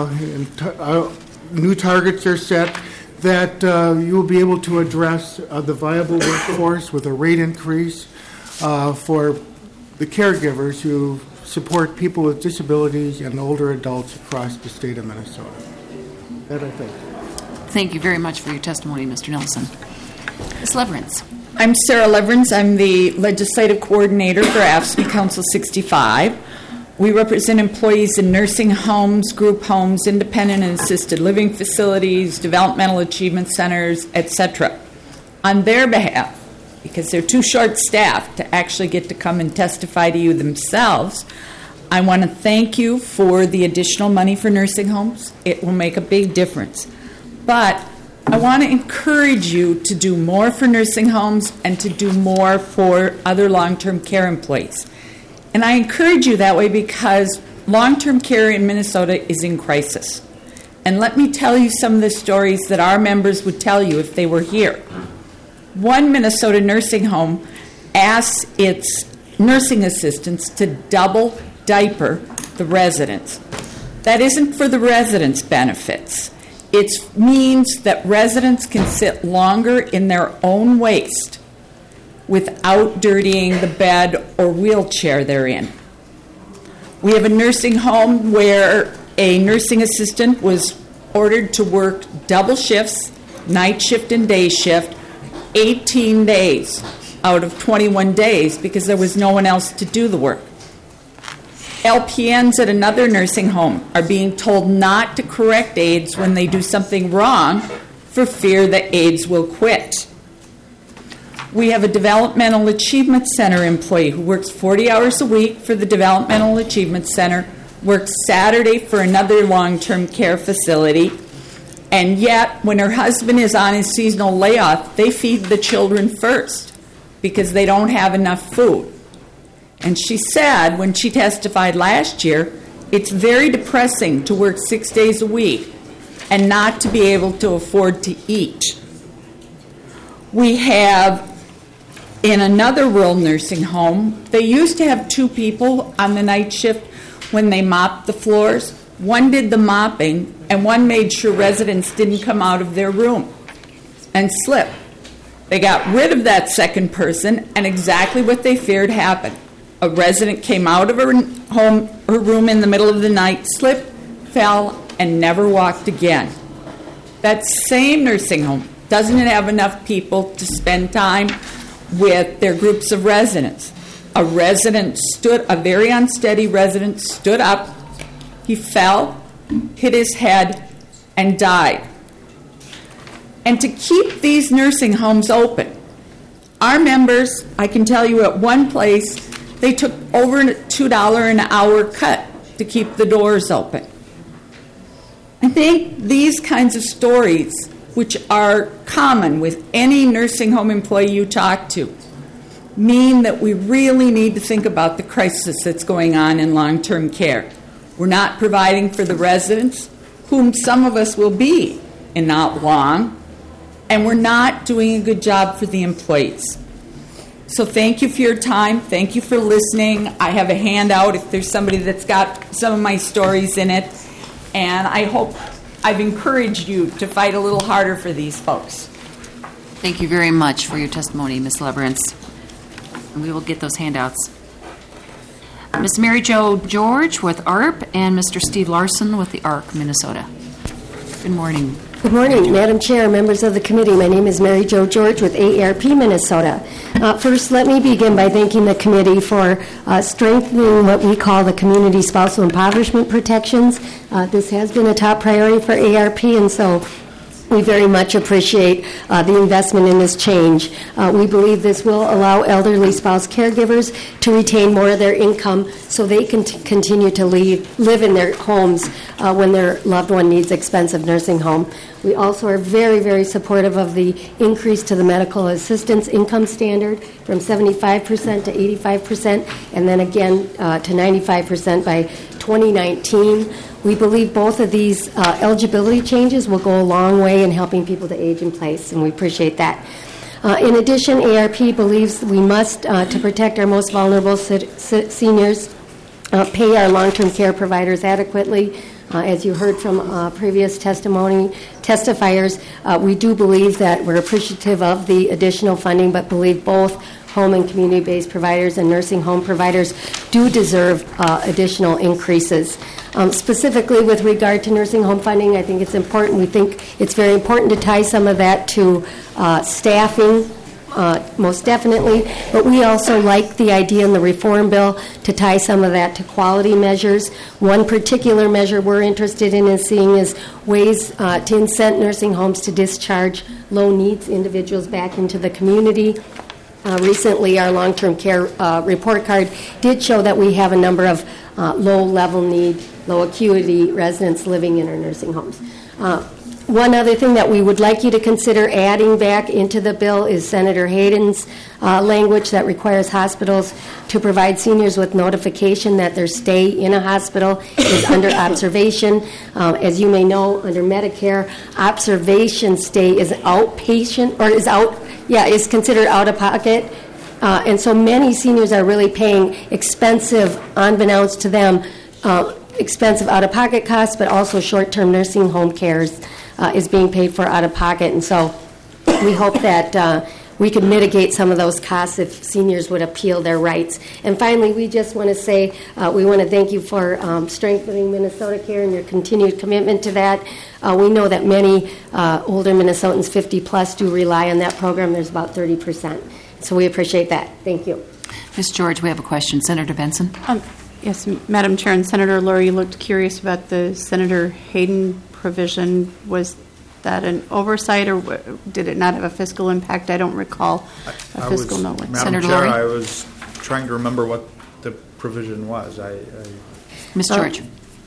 new targets are set that you will be able to address the viable workforce with a rate increase for the caregivers who support people with disabilities and older adults across the state of Minnesota. That I think. Thank you very much for your testimony, Mr. Nelson. Ms. Leverance. I'm Sarah Leverance. I'm the legislative coordinator for AFSCME Council 65. We represent employees in nursing homes, group homes, independent and assisted living facilities, developmental achievement centers, etc. On their behalf, because they're too short-staffed to actually get to come and testify to you themselves, I want to thank you for the additional money for nursing homes. It will make a big difference. But I want to encourage you to do more for nursing homes and to do more for other long-term care employees. And I encourage you that way because long-term care in Minnesota is in crisis. And let me tell you some of the stories that our members would tell you if they were here. One Minnesota nursing home asks its nursing assistants to double diaper the residents. That isn't for the residents' benefits. It means that residents can sit longer in their own waste without dirtying the bed or wheelchair they're in. We have a nursing home where a nursing assistant was ordered to work double shifts, night shift and day shift, 18 days out of 21 days because there was no one else to do the work. LPNs at another nursing home are being told not to correct aides when they do something wrong for fear that aides will quit. We have a Developmental Achievement Center employee who works 40 hours a week for the Developmental Achievement Center, works Saturday for another long-term care facility, and yet when her husband is on his seasonal layoff, they feed the children first because they don't have enough food. And she said when she testified last year, it's very depressing to work 6 days a week and not to be able to afford to eat. We have in another rural nursing home, they used to have 2 people on the night shift when they mopped the floors. One did the mopping, and one made sure residents didn't come out of their room and slip. They got rid of that second person, and exactly what they feared happened. A resident came out of her room in the middle of the night, slipped, fell, and never walked again. That same nursing home doesn't have enough people to spend time with their groups of residents. A very unsteady resident stood up, he fell, hit his head, and died. And to keep these nursing homes open, our members, I can tell you at one place, they took over a $2 an hour cut to keep the doors open. I think these kinds of stories, which are common with any nursing home employee you talk to, mean that we really need to think about the crisis that's going on in long-term care. We're not providing for the residents, whom some of us will be in not long, and we're not doing a good job for the employees. So thank you for your time. Thank you for listening. I have a handout if there's somebody that's got some of my stories in it. And I hope I've encouraged you to fight a little harder for these folks. Thank you very much for your testimony, Ms. Leverance. And we will get those handouts. Ms. Mary Jo George with ARP and Mr. Steve Larson with the ARC, Minnesota. Good morning. Good morning, Madam Chair, members of the committee. My name is Mary Jo George with AARP Minnesota. First, let me begin by thanking the committee for strengthening what we call the community spousal impoverishment protections. This has been a top priority for AARP, and so we very much appreciate the investment in this change. We believe this will allow elderly spouse caregivers to retain more of their income so they can continue to live in their homes when their loved one needs expensive nursing home. We also are very, very supportive of the increase to the medical assistance income standard from 75% to 85%, and then again to 95% by 2019. We believe both of these eligibility changes will go a long way in helping people to age in place, and we appreciate that. In addition, AARP believes we must, to protect our most vulnerable seniors, pay our long-term care providers adequately. As you heard from previous testifiers, we do believe that we're appreciative of the additional funding, but believe both home and community-based providers and nursing home providers do deserve additional increases. Specifically with regard to nursing home funding, I think it's important. We think it's very important to tie some of that to staffing, most definitely, but we also like the idea in the reform bill to tie some of that to quality measures. One particular measure we're interested in is seeing is ways to incent nursing homes to discharge low-needs individuals back into the community. Recently, our long-term care report card did show that we have a number of low-level need, low-acuity residents living in our nursing homes. One other thing that we would like you to consider adding back into the bill is Senator Hayden's language that requires hospitals to provide seniors with notification that their stay in a hospital is under observation. As you may know, under Medicare, observation stay is outpatient or is considered out of pocket. And so many seniors are really paying expensive, unbeknownst to them, expensive out-of-pocket costs, but also short-term nursing home cares is being paid for out-of-pocket. And so we hope that we could mitigate some of those costs if seniors would appeal their rights. And finally, we just want to say we want to thank you for strengthening Minnesota Care and your continued commitment to that. We know that many older Minnesotans, 50-plus, do rely on that program. There's about 30%. So we appreciate that. Thank you. Ms. George, we have a question. Senator Benson. Yes, Madam Chair, and Senator Lurie, you looked curious about the Senator Hayden provision. Was that an oversight, or did it not have a fiscal impact? I don't recall a fiscal note. Madam Chair, I was trying to remember what the provision was. Ms. George.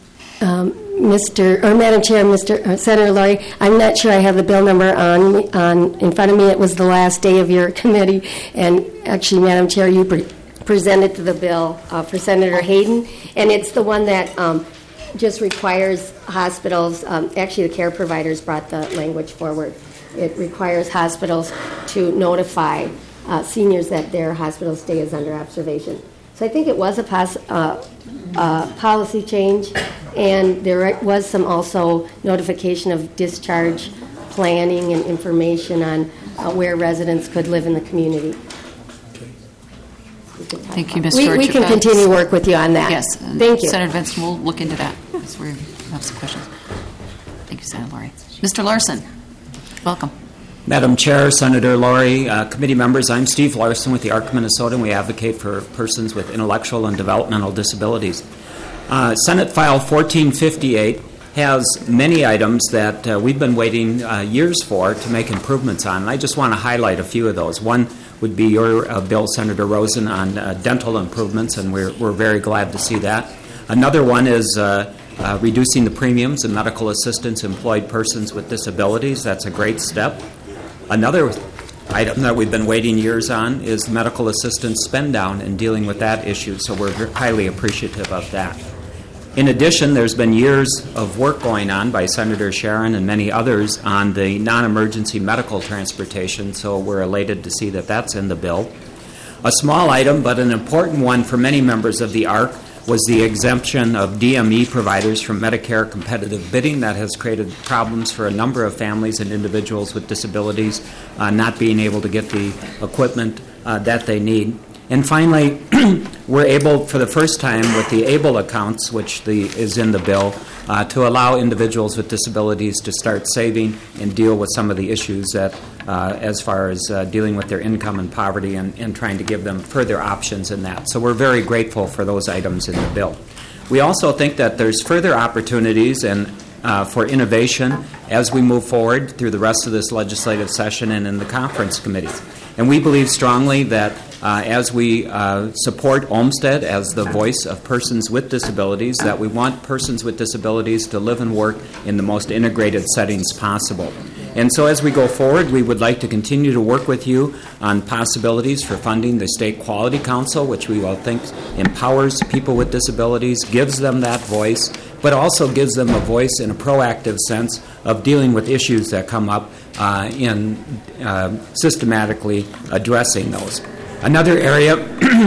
Madam Chair, Senator Lurie, I'm not sure I have the bill number in front of me. It was the last day of your committee, and actually, Madam Chair, you presented the bill for Senator Hayden, and it's the one that just requires hospitals, actually the care providers brought the language forward. It requires hospitals to notify seniors that their hospital stay is under observation. So I think it was a policy change, and there was some also notification of discharge planning and information on where residents could live in the community. Thank you, Ms. George. We can continue to work with you on that. Yes. Thank you. Senator Vinson, we'll look into that because we have some questions. Thank you, Senator Laurie. Mr. Larson, welcome. Madam Chair, Senator Laurie, committee members, I'm Steve Larson with the ARC Minnesota, and we advocate for persons with intellectual and developmental disabilities. Senate File 1458 has many items that we've been waiting years for to make improvements on, and I just want to highlight a few of those. One would be your bill, Senator Rosen, on dental improvements, and we're very glad to see that. Another one is reducing the premiums and medical assistance employed persons with disabilities. That's a great step. Another item that we've been waiting years on is medical assistance spend down and dealing with that issue, so we're highly appreciative of that. In addition, there's been years of work going on by Senator Sharon and many others on the non-emergency medical transportation, so we're elated to see that that's in the bill. A small item, but an important one for many members of the ARC, was the exemption of DME providers from Medicare competitive bidding. That has created problems for a number of families and individuals with disabilities not being able to get the equipment that they need. And finally, we're able, for the first time, with the ABLE accounts, which is in the bill, to allow individuals with disabilities to start saving and deal with some of the issues that, as far as dealing with their income and poverty and trying to give them further options in that. So we're very grateful for those items in the bill. We also think that there's further opportunities and for innovation as we move forward through the rest of this legislative session and in the conference committee. And we believe strongly that as we support Olmsted as the voice of persons with disabilities, that we want persons with disabilities to live and work in the most integrated settings possible. And so as we go forward, we would like to continue to work with you on possibilities for funding the State Quality Council, which we will think empowers people with disabilities, gives them that voice, but also gives them a voice in a proactive sense of dealing with issues that come up in systematically addressing those. Another area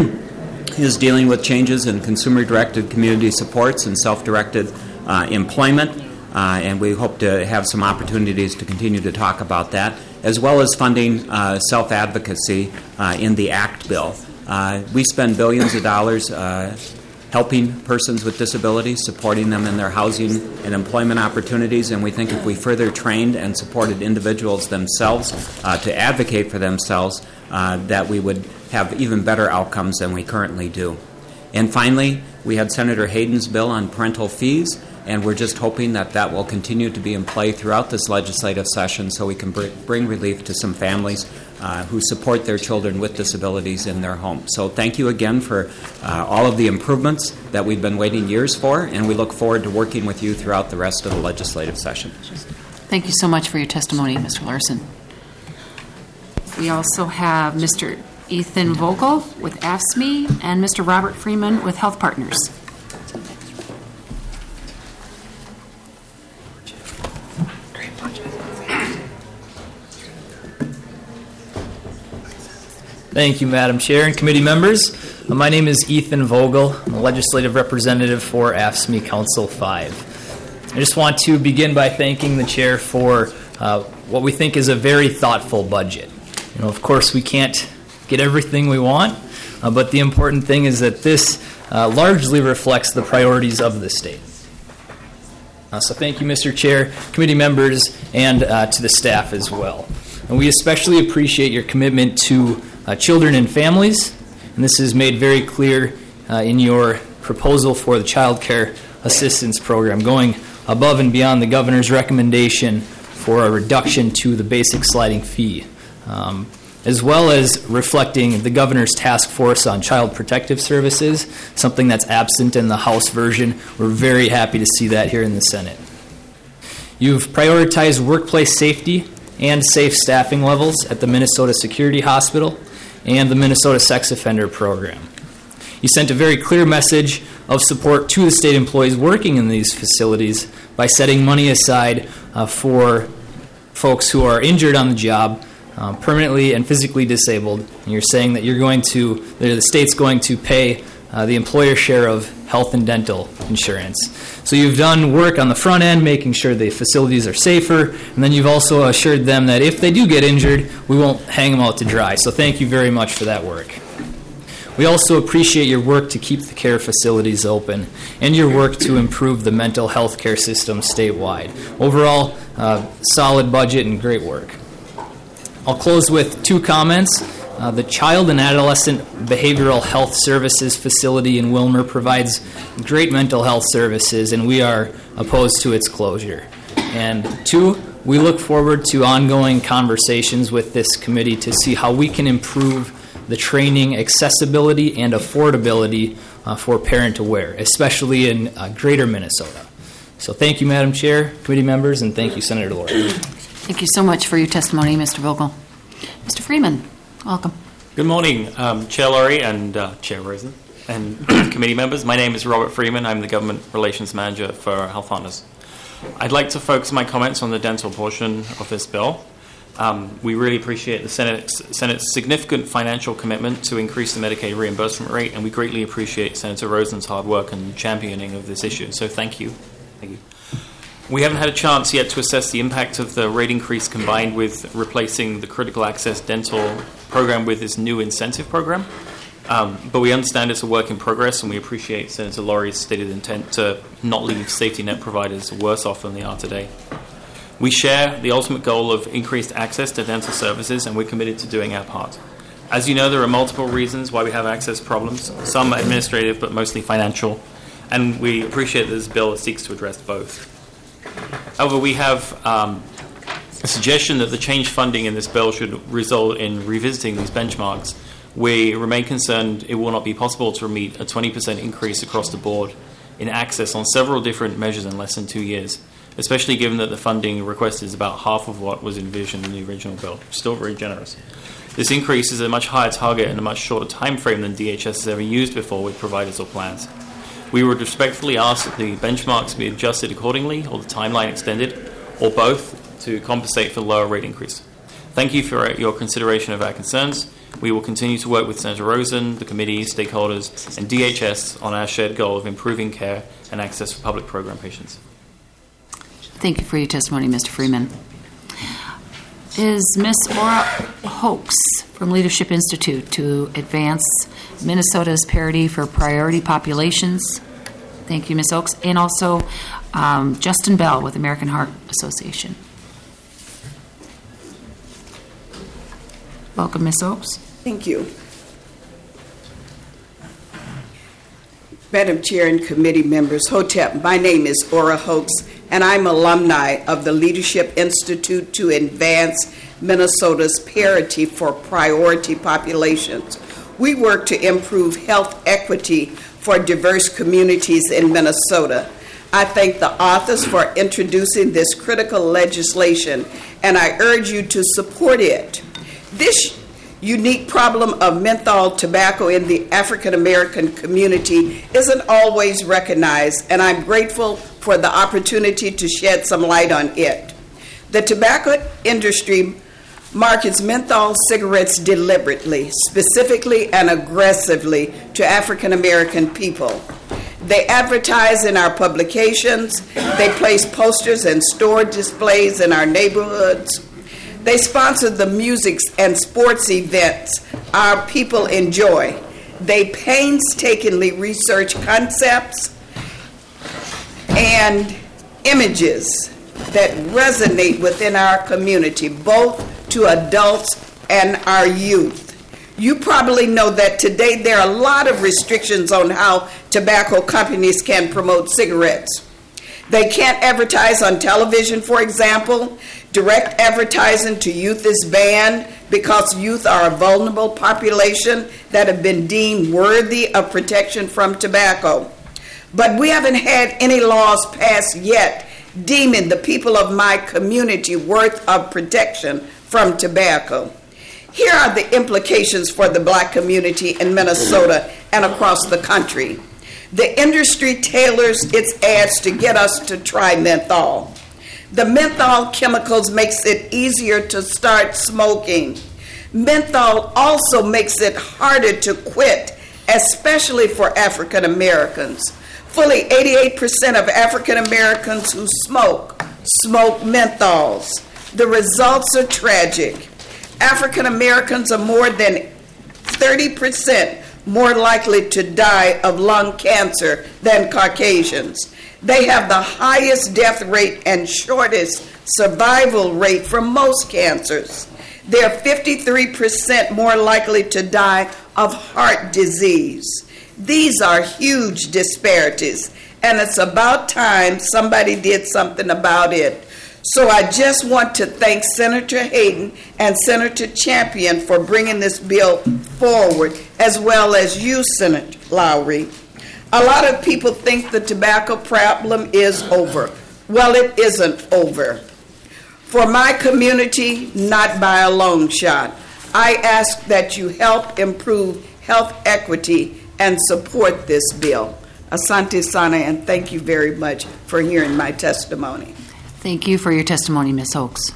is dealing with changes in consumer-directed community supports and self-directed employment, and we hope to have some opportunities to continue to talk about that, as well as funding self-advocacy in the ACT bill. We spend billions of dollars helping persons with disabilities, supporting them in their housing and employment opportunities, and we think if we further trained and supported individuals themselves to advocate for themselves, that we would have even better outcomes than we currently do. And finally, we had Senator Hayden's bill on parental fees, and we're just hoping that that will continue to be in play throughout this legislative session so we can bring relief to some families who support their children with disabilities in their home. So thank you again for all of the improvements that we've been waiting years for, and we look forward to working with you throughout the rest of the legislative session. Thank you so much for your testimony, Mr. Larson. We also have Mr. Ethan Vogel with AFSCME and Mr. Robert Freeman with Health Partners. Thank you, Madam Chair and committee members. My name is Ethan Vogel. I'm a legislative representative for AFSCME Council 5. I just want to begin by thanking the chair for what we think is a very thoughtful budget. You know, of course, we can't get everything we want, but the important thing is that this largely reflects the priorities of the state. So thank you, Mr. Chair, committee members, and to the staff as well. And we especially appreciate your commitment to children and families, and this is made very clear in your proposal for the Child Care Assistance Program, going above and beyond the governor's recommendation for a reduction to the basic sliding fee, as well as reflecting the governor's task force on child protective services, something that's absent in the House version. We're very happy to see that here in the Senate. You've prioritized workplace safety and safe staffing levels at the Minnesota Security Hospital and the Minnesota Sex Offender Program. You sent a very clear message of support to the state employees working in these facilities by setting money aside for folks who are injured on the job permanently and physically disabled, and you're saying that the state's going to pay the employer share of health and dental insurance. So you've done work on the front end, making sure the facilities are safer, and then you've also assured them that if they do get injured, we won't hang them out to dry. So thank you very much for that work. We also appreciate your work to keep the care facilities open and your work to improve the mental health care system statewide. Overall, solid budget and great work. I'll close with 2 comments. The Child and Adolescent Behavioral Health Services facility in Wilmer provides great mental health services, and we are opposed to its closure. And 2, we look forward to ongoing conversations with this committee to see how we can improve the training, accessibility, and affordability for Parent Aware, especially in greater Minnesota. So thank you, Madam Chair, committee members, and thank you, Senator Laurie. Thank you so much for your testimony, Mr. Vogel. Mr. Freeman, welcome. Good morning, Chair Laurie and Chair Rosen and committee members. My name is Robert Freeman. I'm the Government Relations Manager for Health Partners. I'd like to focus my comments on the dental portion of this bill. We really appreciate the Senate's significant financial commitment to increase the Medicaid reimbursement rate, and we greatly appreciate Senator Rosen's hard work and championing of this issue. So thank you. Thank you. We haven't had a chance yet to assess the impact of the rate increase combined with replacing the critical access dental program with this new incentive program. But we understand it's a work in progress, and we appreciate Senator Laurie's stated intent to not leave safety net providers worse off than they are today. We share the ultimate goal of increased access to dental services, and we're committed to doing our part. As you know, there are multiple reasons why we have access problems, some administrative but mostly financial, and we appreciate that this bill seeks to address both. However, we have a suggestion that the change funding in this bill should result in revisiting these benchmarks. We remain concerned it will not be possible to meet a 20% increase across the board in access on several different measures in less than 2 years, especially given that the funding requested is about half of what was envisioned in the original bill. Still very generous. This increase is a much higher target and a much shorter time frame than DHS has ever used before with providers or plans. We would respectfully ask that the benchmarks be adjusted accordingly, or the timeline extended, or both, to compensate for the lower rate increase. Thank you for your consideration of our concerns. We will continue to work with Senator Rosen, the committee, stakeholders, and DHS on our shared goal of improving care and access for public program patients. Thank you for your testimony, Mr. Freeman. Is Ms. Aura Hoax from Leadership Institute to advance Minnesota's parity for priority populations? Thank you, Ms. Oaks. And also Justin Bell with American Heart Association. Welcome, Ms. Oaks. Thank you. Madam Chair and committee members, Hotep, my name is Aura Hoax, and I'm alumni of the Leadership Institute to Advance Minnesota's Parity for Priority Populations. We work to improve health equity for diverse communities in Minnesota. I thank the authors for introducing this critical legislation, and I urge you to support it. This unique problem of menthol tobacco in the African American community isn't always recognized, and I'm grateful for the opportunity to shed some light on it. The tobacco industry markets menthol cigarettes deliberately, specifically and aggressively to African American people. They advertise in our publications, they place posters and store displays in our neighborhoods. They sponsor the music and sports events our people enjoy. They painstakingly research concepts and images that resonate within our community, both to adults and our youth. You probably know that today there are a lot of restrictions on how tobacco companies can promote cigarettes. They can't advertise on television, for example. Direct advertising to youth is banned because youth are a vulnerable population that have been deemed worthy of protection from tobacco. But we haven't had any laws passed yet deeming the people of my community worth of protection from tobacco. Here are the implications for the black community in Minnesota and across the country. The industry tailors its ads to get us to try menthol. The menthol chemicals makes it easier to start smoking. Menthol also makes it harder to quit, especially for African Americans. Fully 88% of African Americans who smoke menthols. The results are tragic. African Americans are more than 30% more likely to die of lung cancer than Caucasians. They have the highest death rate and shortest survival rate from most cancers. They're 53% more likely to die of heart disease. These are huge disparities, and it's about time somebody did something about it. So I just want to thank Senator Hayden and Senator Champion for bringing this bill forward, as well as you, Senator Lowry. A lot of people think the tobacco problem is over. Well, it isn't over. For my community, not by a long shot. I ask that you help improve health equity and support this bill. Asante Sana, and thank you very much for hearing my testimony. Thank you for your testimony, Ms. Oaks.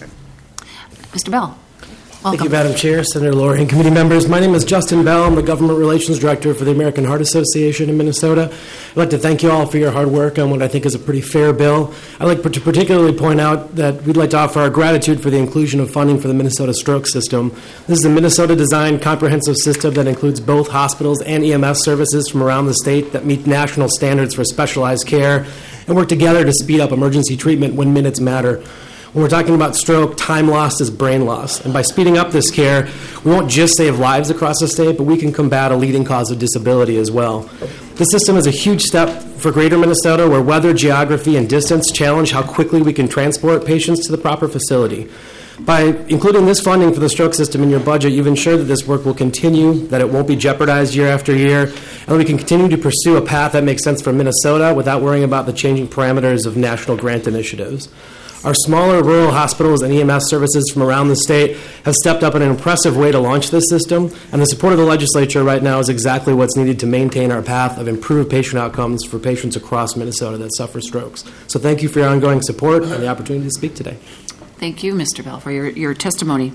Mr. Bell. Thank you, Madam Chair, Senator Lori, and committee members. My name is Justin Bell. I'm the Government Relations Director for the American Heart Association in Minnesota. I'd like to thank you all for your hard work on what I think is a pretty fair bill. I'd like to particularly point out that we'd like to offer our gratitude for the inclusion of funding for the Minnesota Stroke System. This is a Minnesota-designed comprehensive system that includes both hospitals and EMS services from around the state that meet national standards for specialized care and work together to speed up emergency treatment when minutes matter. When we're talking about stroke, time lost is brain loss. And by speeding up this care, we won't just save lives across the state, but we can combat a leading cause of disability as well. This system is a huge step for greater Minnesota, where weather, geography, and distance challenge how quickly we can transport patients to the proper facility. By including this funding for the stroke system in your budget, you've ensured that this work will continue, that it won't be jeopardized year after year, and that we can continue to pursue a path that makes sense for Minnesota without worrying about the changing parameters of national grant initiatives. Our smaller rural hospitals and EMS services from around the state have stepped up in an impressive way to launch this system, and the support of the legislature right now is exactly what's needed to maintain our path of improved patient outcomes for patients across Minnesota that suffer strokes. So thank you for your ongoing support and the opportunity to speak today. Thank you, Mr. Bell, for your testimony.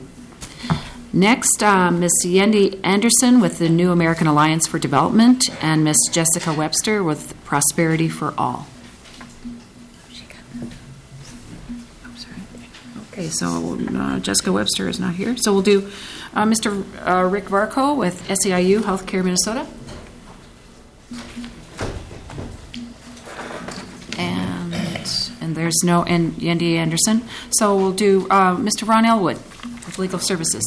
Next, Ms. Yendi Anderson with the New American Alliance for Development and Ms. Jessica Webster with Prosperity for All. Okay, so Jessica Webster is not here. So we'll do Mr. Rick Varco with SEIU Healthcare Minnesota. And there's no Yendi Anderson. So we'll do Mr. Ron Elwood with Legal Services.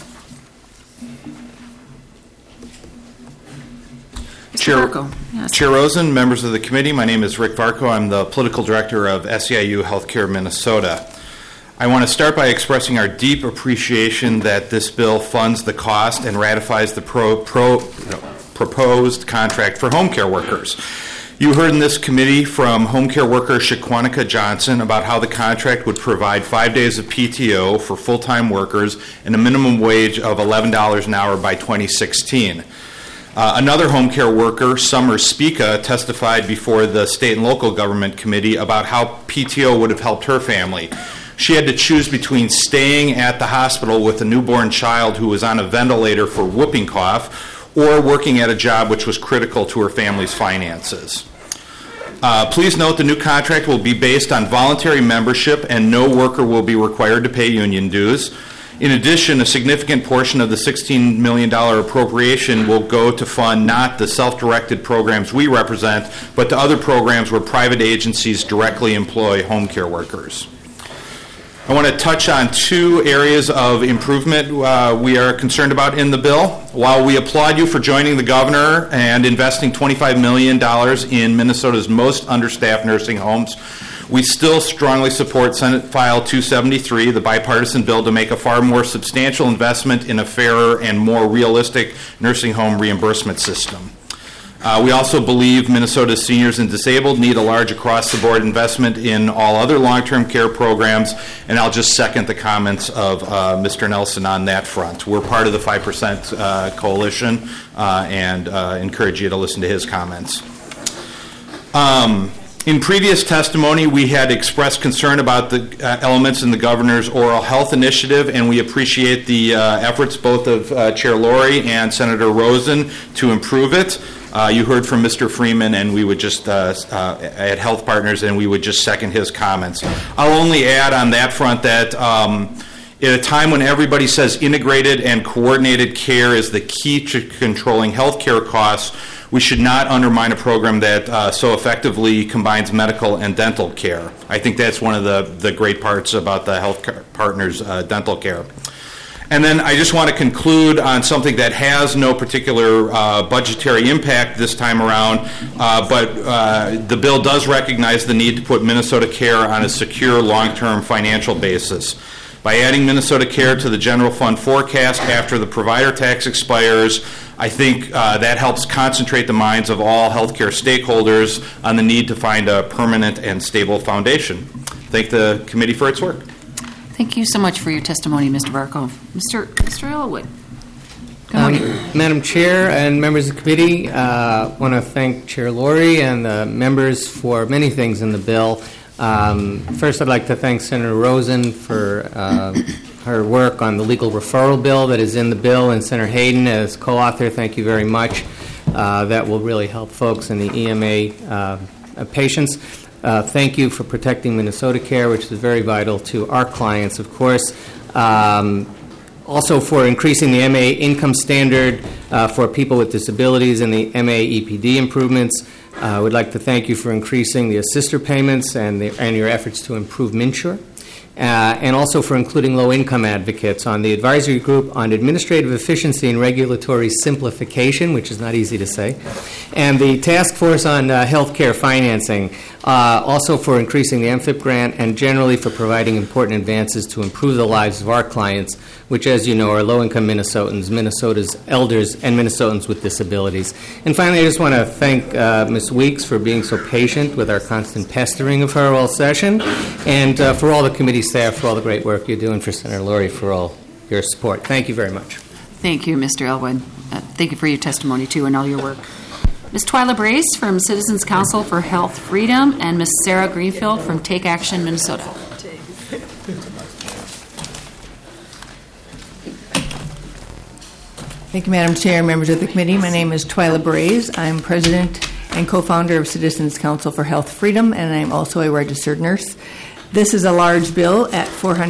Chair Rosen, members of the committee, my name is Rick Varco. I'm the Political Director of SEIU Healthcare Minnesota. I want to start by expressing our deep appreciation that this bill funds the cost and ratifies the proposed contract for home care workers. You heard in this committee from home care worker Shaquanica Johnson about how the contract would provide 5 days of PTO for full-time workers and a minimum wage of $11 an hour by 2016. Another home care worker, Summer Spica, testified before the state and local government committee about how PTO would have helped her family. She had to choose between staying at the hospital with a newborn child who was on a ventilator for whooping cough or working at a job which was critical to her family's finances. Please note the new contract will be based on voluntary membership and no worker will be required to pay union dues. In addition, a significant portion of the $16 million appropriation will go to fund not the self-directed programs we represent, but to other programs where private agencies directly employ home care workers. I want to touch on two areas of improvement we are concerned about in the bill. While we applaud you for joining the governor and investing $25 million in Minnesota's most understaffed nursing homes, we still strongly support Senate File 273, the bipartisan bill to make a far more substantial investment in a fairer and more realistic nursing home reimbursement system. We also believe Minnesota's seniors and disabled need a large across-the-board investment in all other long-term care programs, and I'll just second the comments of Mr. Nelson on that front. We're part of the 5% coalition and encourage you to listen to his comments. In previous testimony, we had expressed concern about the elements in the governor's oral health initiative, and we appreciate the efforts both of Chair Laurie and Senator Rosen to improve it. You heard from Mr. Freeman, and we would just, at Health Partners, and we would just second his comments. I'll only add on that front that at a time when everybody says integrated and coordinated care is the key to controlling health care costs, we should not undermine a program that so effectively combines medical and dental care. I think that's one of the great parts about the Health Partners dental care. And then I just want to conclude on something that has no particular budgetary impact this time around, but the bill does recognize the need to put Minnesota Care on a secure long-term financial basis. By adding Minnesota Care to the general fund forecast after the provider tax expires, I think that helps concentrate the minds of all healthcare stakeholders on the need to find a permanent and stable foundation. Thank the committee for its work. Thank you so much for your testimony, Mr. Barkov. Mr. Elwood. Good morning. Madam Chair and members of the committee, I want to thank Chair Laurie and the members for many things in the bill. First, I'd like to thank Senator Rosen for her work on the legal referral bill that is in the bill, and Senator Hayden as co-author. Thank you very much. That will really help folks in the EMA patients. Thank you for protecting Minnesota Care, which is very vital to our clients, of course. Also for increasing the MA income standard for people with disabilities and the MA EPD improvements. I would like to thank you for increasing the assister payments and your efforts to improve MNsure. And also for including low-income advocates on the advisory group on administrative efficiency and regulatory simplification, which is not easy to say, and the task force on health care financing, also for increasing the MFIP grant, and generally for providing important advances to improve the lives of our clients, which, as you know, are low-income Minnesotans, Minnesota's elders, and Minnesotans with disabilities. And finally, I just want to thank Ms. Weeks for being so patient with our constant pestering of her all session, and for all the committee staff for all the great work you're doing, for Senator Laurie for all your support. Thank you very much. Thank you, Mr. Elwood. Thank you for your testimony, too, and all your work. Ms. Twyla Brace from Citizens Council for Health Freedom, and Ms. Sarah Greenfield from Take Action Minnesota. Thank you, Madam Chair, members of the committee. My name is Twyla Brace. I'm president and co-founder of Citizens Council for Health Freedom, and I'm also a registered nurse. This is a large bill at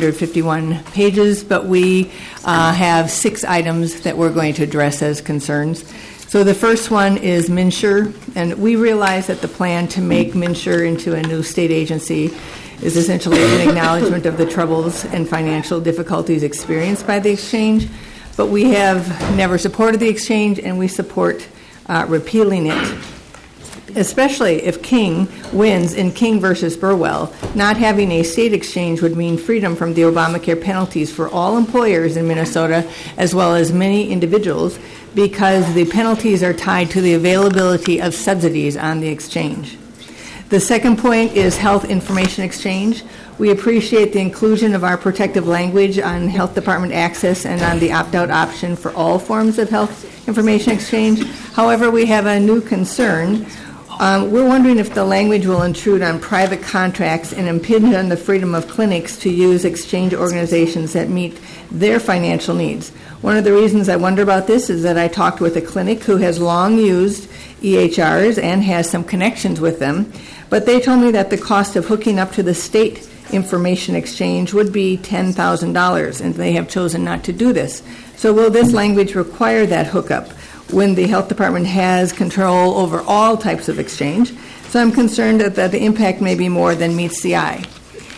451 pages, but we have 6 items that we're going to address as concerns. So the first one is MNsure, and we realize that the plan to make MNsure into a new state agency is essentially an acknowledgement of the troubles and financial difficulties experienced by the exchange, but we have never supported the exchange, and we support repealing it. Especially if King wins in King versus Burwell, not having a state exchange would mean freedom from the Obamacare penalties for all employers in Minnesota, as well as many individuals, because the penalties are tied to the availability of subsidies on the exchange. The second point is health information exchange. We appreciate the inclusion of our protective language on health department access and on the opt-out option for all forms of health information exchange. However, we have a new concern. We're wondering if the language will intrude on private contracts and impinge on the freedom of clinics to use exchange organizations that meet their financial needs. One of the reasons I wonder about this is that I talked with a clinic who has long used EHRs and has some connections with them, but they told me that the cost of hooking up to the state information exchange would be $10,000, and they have chosen not to do this. So will this language require that hookup when the health department has control over all types of exchange? So I'm concerned that the impact may be more than meets the eye.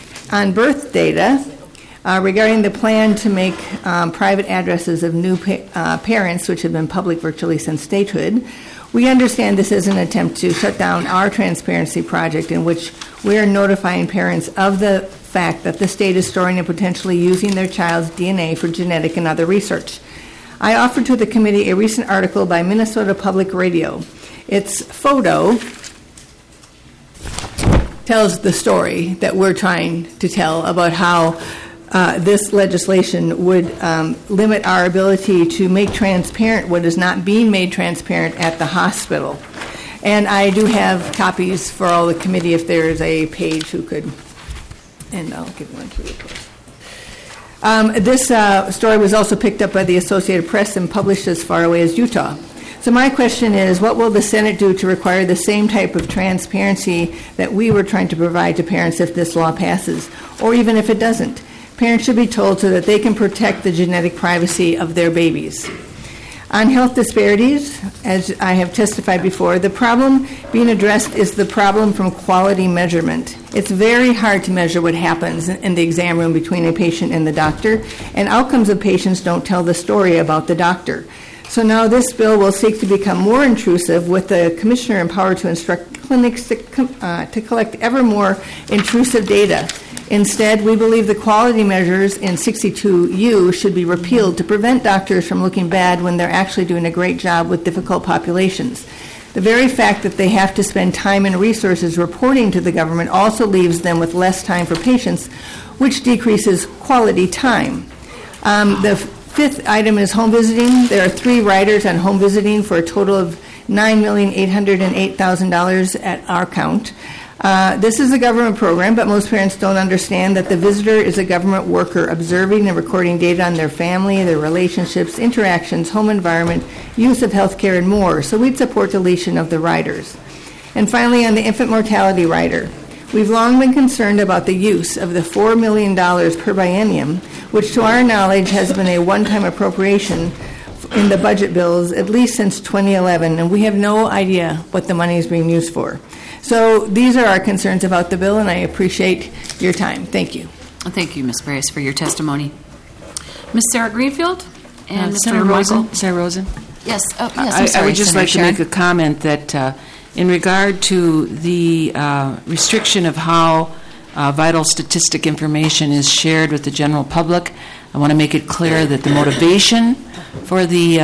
On birth data, regarding the plan to make private addresses of new parents, which have been public virtually since statehood, we understand this is an attempt to shut down our transparency project, in which we are notifying parents of the fact that the state is storing and potentially using their child's DNA for genetic and other research. I offered to the committee a recent article by Minnesota Public Radio. Its photo tells the story that we're trying to tell about how this legislation would limit our ability to make transparent what is not being made transparent at the hospital. And I do have copies for all the committee if there's a page who could, and I'll give one to you, of course. This story was also picked up by the Associated Press and published as far away as Utah. So my question is, what will the Senate do to require the same type of transparency that we were trying to provide to parents if this law passes, or even if it doesn't? Parents should be told so that they can protect the genetic privacy of their babies. On health disparities, as I have testified before, the problem being addressed is the problem from quality measurement. It's very hard to measure what happens in the exam room between a patient and the doctor, and outcomes of patients don't tell the story about the doctor. So now this bill will seek to become more intrusive, with the commissioner empowered to instruct clinics to collect ever more intrusive data. Instead, we believe the quality measures in 62U should be repealed to prevent doctors from looking bad when they're actually doing a great job with difficult populations. The very fact that they have to spend time and resources reporting to the government also leaves them with less time for patients, which decreases quality time. The fifth item is home visiting. There are 3 riders on home visiting for a total of $9,808,000 at our count. This is a government program, but most parents don't understand that the visitor is a government worker observing and recording data on their family, their relationships, interactions, home environment, use of health care, and more. So we'd support deletion of the riders. And finally, on the infant mortality rider, we've long been concerned about the use of the $4 million per biennium, which to our knowledge has been a one-time appropriation in the budget bills at least since 2011, and we have no idea what the money is being used for. So these are our concerns about the bill, and I appreciate your time. Thank you. Thank you, Ms. Brace, for your testimony. Ms. Sarah Greenfield and Mr. Senator Rosen. Rosen. Sarah Rosen. Yes. Oh, yes. I'm sorry, I would just Senator like Sharon. to make a comment that in regard to the restriction of how vital statistic information is shared with the general public, I want to make it clear that the motivation for the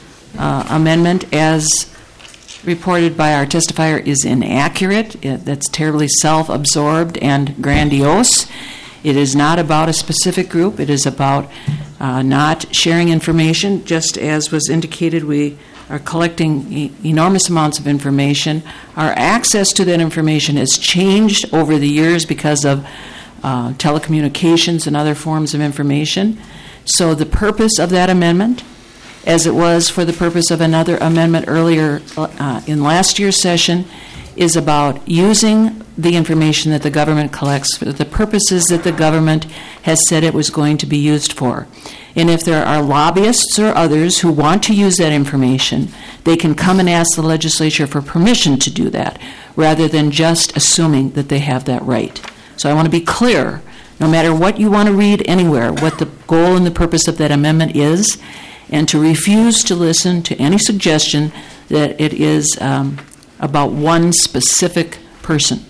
amendment, as reported by our testifier, is inaccurate. That's terribly self-absorbed and grandiose. It is not about a specific group. It is about not sharing information. Just as was indicated, we are collecting enormous amounts of information. Our access to that information has changed over the years because of telecommunications and other forms of information. So the purpose of that amendment, as it was for the purpose of another amendment earlier in last year's session, is about using the information that the government collects for the purposes that the government has said it was going to be used for. And if there are lobbyists or others who want to use that information, they can come and ask the legislature for permission to do that, rather than just assuming that they have that right. So I want to be clear, no matter what you want to read anywhere, what the goal and the purpose of that amendment is, and to refuse to listen to any suggestion that it is about one specific person.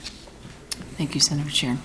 Thank you, Senator Sharon.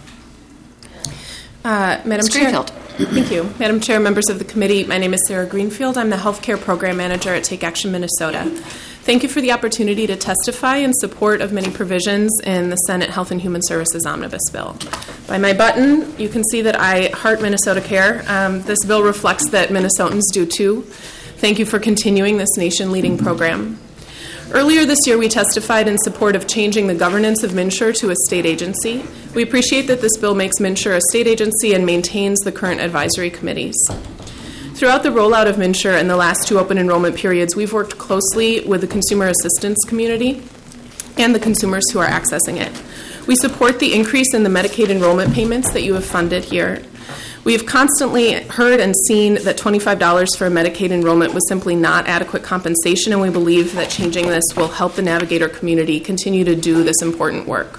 Madam Chair. Thank you. Madam Chair, members of the committee, my name is Sarah Greenfield. I'm the Healthcare Program Manager at Take Action Minnesota. Thank you for the opportunity to testify in support of many provisions in the Senate Health and Human Services Omnibus Bill. By my button, you can see that I heart Minnesota Care. This bill reflects that Minnesotans do too. Thank you for continuing this nation-leading program. Earlier this year, we testified in support of changing the governance of MNsure to a state agency. We appreciate that this bill makes MNsure a state agency and maintains the current advisory committees. Throughout the rollout of MNsure and the last 2 open enrollment periods, we've worked closely with the consumer assistance community and the consumers who are accessing it. We support the increase in the Medicaid enrollment payments that you have funded here. We have constantly heard and seen that $25 for a Medicaid enrollment was simply not adequate compensation, and we believe that changing this will help the Navigator community continue to do this important work.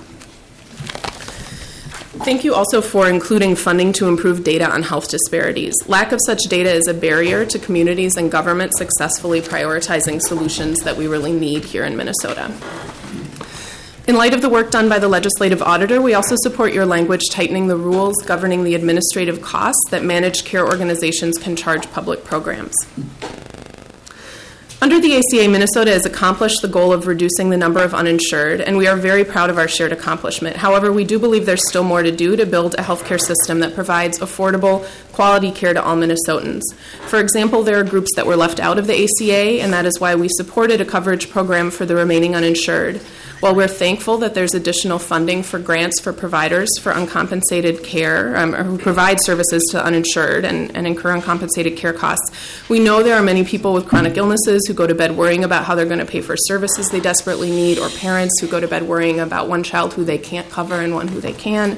Thank you also for including funding to improve data on health disparities. Lack of such data is a barrier to communities and government successfully prioritizing solutions that we really need here in Minnesota. In light of the work done by the legislative auditor, we also support your language tightening the rules governing the administrative costs that managed care organizations can charge public programs. Under the ACA, Minnesota has accomplished the goal of reducing the number of uninsured, and we are very proud of our shared accomplishment. However, we do believe there's still more to do to build a healthcare system that provides affordable, quality care to all Minnesotans. For example, there are groups that were left out of the ACA, and that is why we supported a coverage program for the remaining uninsured. While we're thankful that there's additional funding for grants for providers for uncompensated care, or who provide services to uninsured and incur uncompensated care costs, we know there are many people with chronic illnesses who go to bed worrying about how they're going to pay for services they desperately need, or parents who go to bed worrying about one child who they can't cover and one who they can.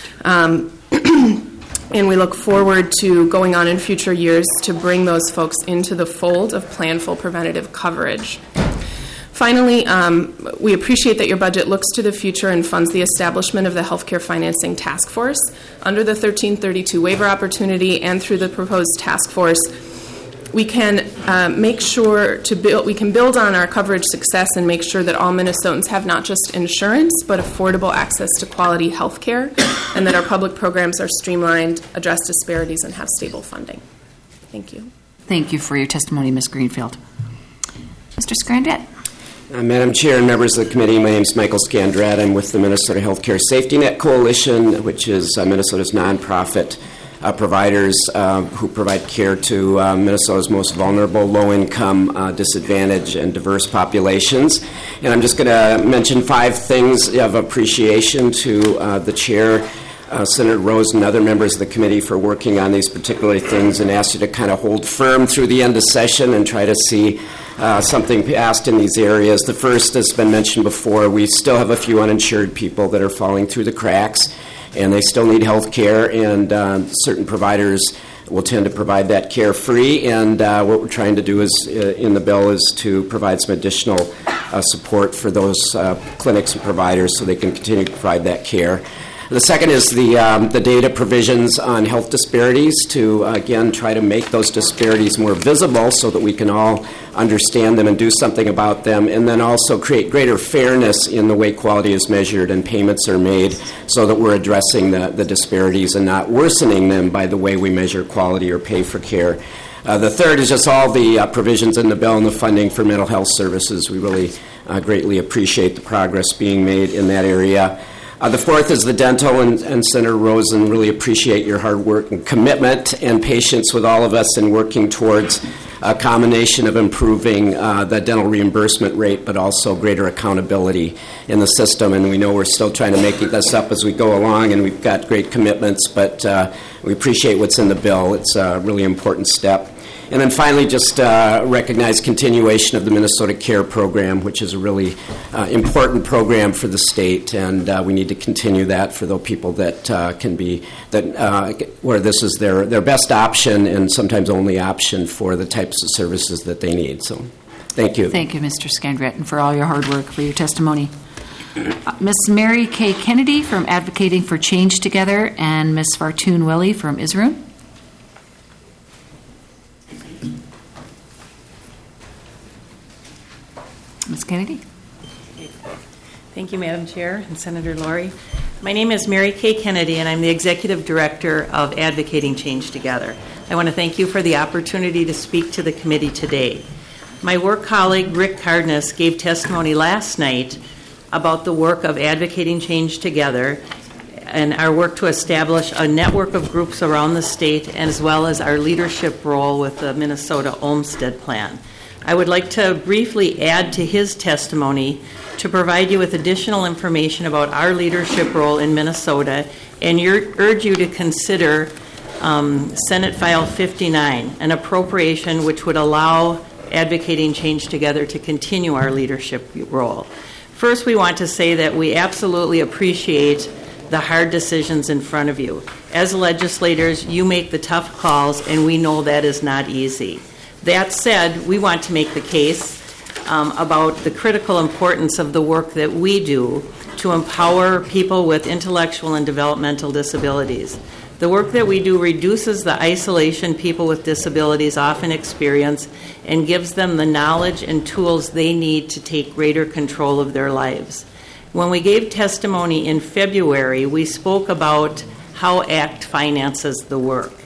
And we look forward to going on in future years to bring those folks into the fold of planful preventative coverage. Finally, we appreciate that your budget looks to the future and funds the establishment of the Healthcare Financing Task Force. Under the 1332 waiver opportunity and through the proposed task force, we can make sure to build. We can build on our coverage success and make sure that all Minnesotans have not just insurance but affordable access to quality health care, and that our public programs are streamlined, address disparities, and have stable funding. Thank you. Thank you for your testimony, Ms. Greenfield. Mr. Scandrett. Madam Chair and members of the committee, my name is Michael Scandrett. I'm with the Minnesota Healthcare Safety Net Coalition, which is Minnesota's nonprofit providers who provide care to Minnesota's most vulnerable, low-income, disadvantaged, and diverse populations. And I'm just going to mention 5 things of appreciation to the chair, Senator Rose, and other members of the committee for working on these particular things, and ask you to kind of hold firm through the end of session and try to see something passed in these areas. The first has been mentioned before. We still have a few uninsured people that are falling through the cracks, and they still need health care, and certain providers will tend to provide that care free. And what we're trying to do is, in the bill, is to provide some additional support for those clinics and providers so they can continue to provide that care. The second is the data provisions on health disparities to, again, try to make those disparities more visible so that we can all understand them and do something about them, and then also create greater fairness in the way quality is measured and payments are made so that we're addressing the disparities and not worsening them by the way we measure quality or pay for care. The third is just all the provisions in the bill and the funding for mental health services. We really greatly appreciate the progress being made in that area. The fourth is the dental, and Senator Rosen, really appreciate your hard work and commitment and patience with all of us in working towards a combination of improving the dental reimbursement rate, but also greater accountability in the system. And we know we're still trying to make this up as we go along, and we've got great commitments, but we appreciate what's in the bill. It's a really important step. And then finally, just recognize continuation of the Minnesota CARE program, which is a really important program for the state, and we need to continue that for those people that where this is their best option and sometimes only option for the types of services that they need. So, thank you. Thank you, Mr. Scandrett, and for all your hard work, for your testimony. Ms. Mary Kay Kennedy from Advocating for Change Together, and Ms. Fartoon Willie from Isroon. Ms. Kennedy. Thank you, Madam Chair and Senator Laurie. My name is Mary Kay Kennedy, and I'm the Executive Director of Advocating Change Together. I want to thank you for the opportunity to speak to the committee today. My work colleague, Rick Cardenas, gave testimony last night about the work of Advocating Change Together and our work to establish a network of groups around the state, as well as our leadership role with the Minnesota Olmstead Plan. I would like to briefly add to his testimony to provide you with additional information about our leadership role in Minnesota and urge you to consider Senate File 59, an appropriation which would allow Advocating Change Together to continue our leadership role. First, we want to say that we absolutely appreciate the hard decisions in front of you. As legislators, you make the tough calls, and we know that is not easy. That said, we want to make the case about the critical importance of the work that we do to empower people with intellectual and developmental disabilities. The work that we do reduces the isolation people with disabilities often experience and gives them the knowledge and tools they need to take greater control of their lives. When we gave testimony in February, we spoke about how ACT finances the work.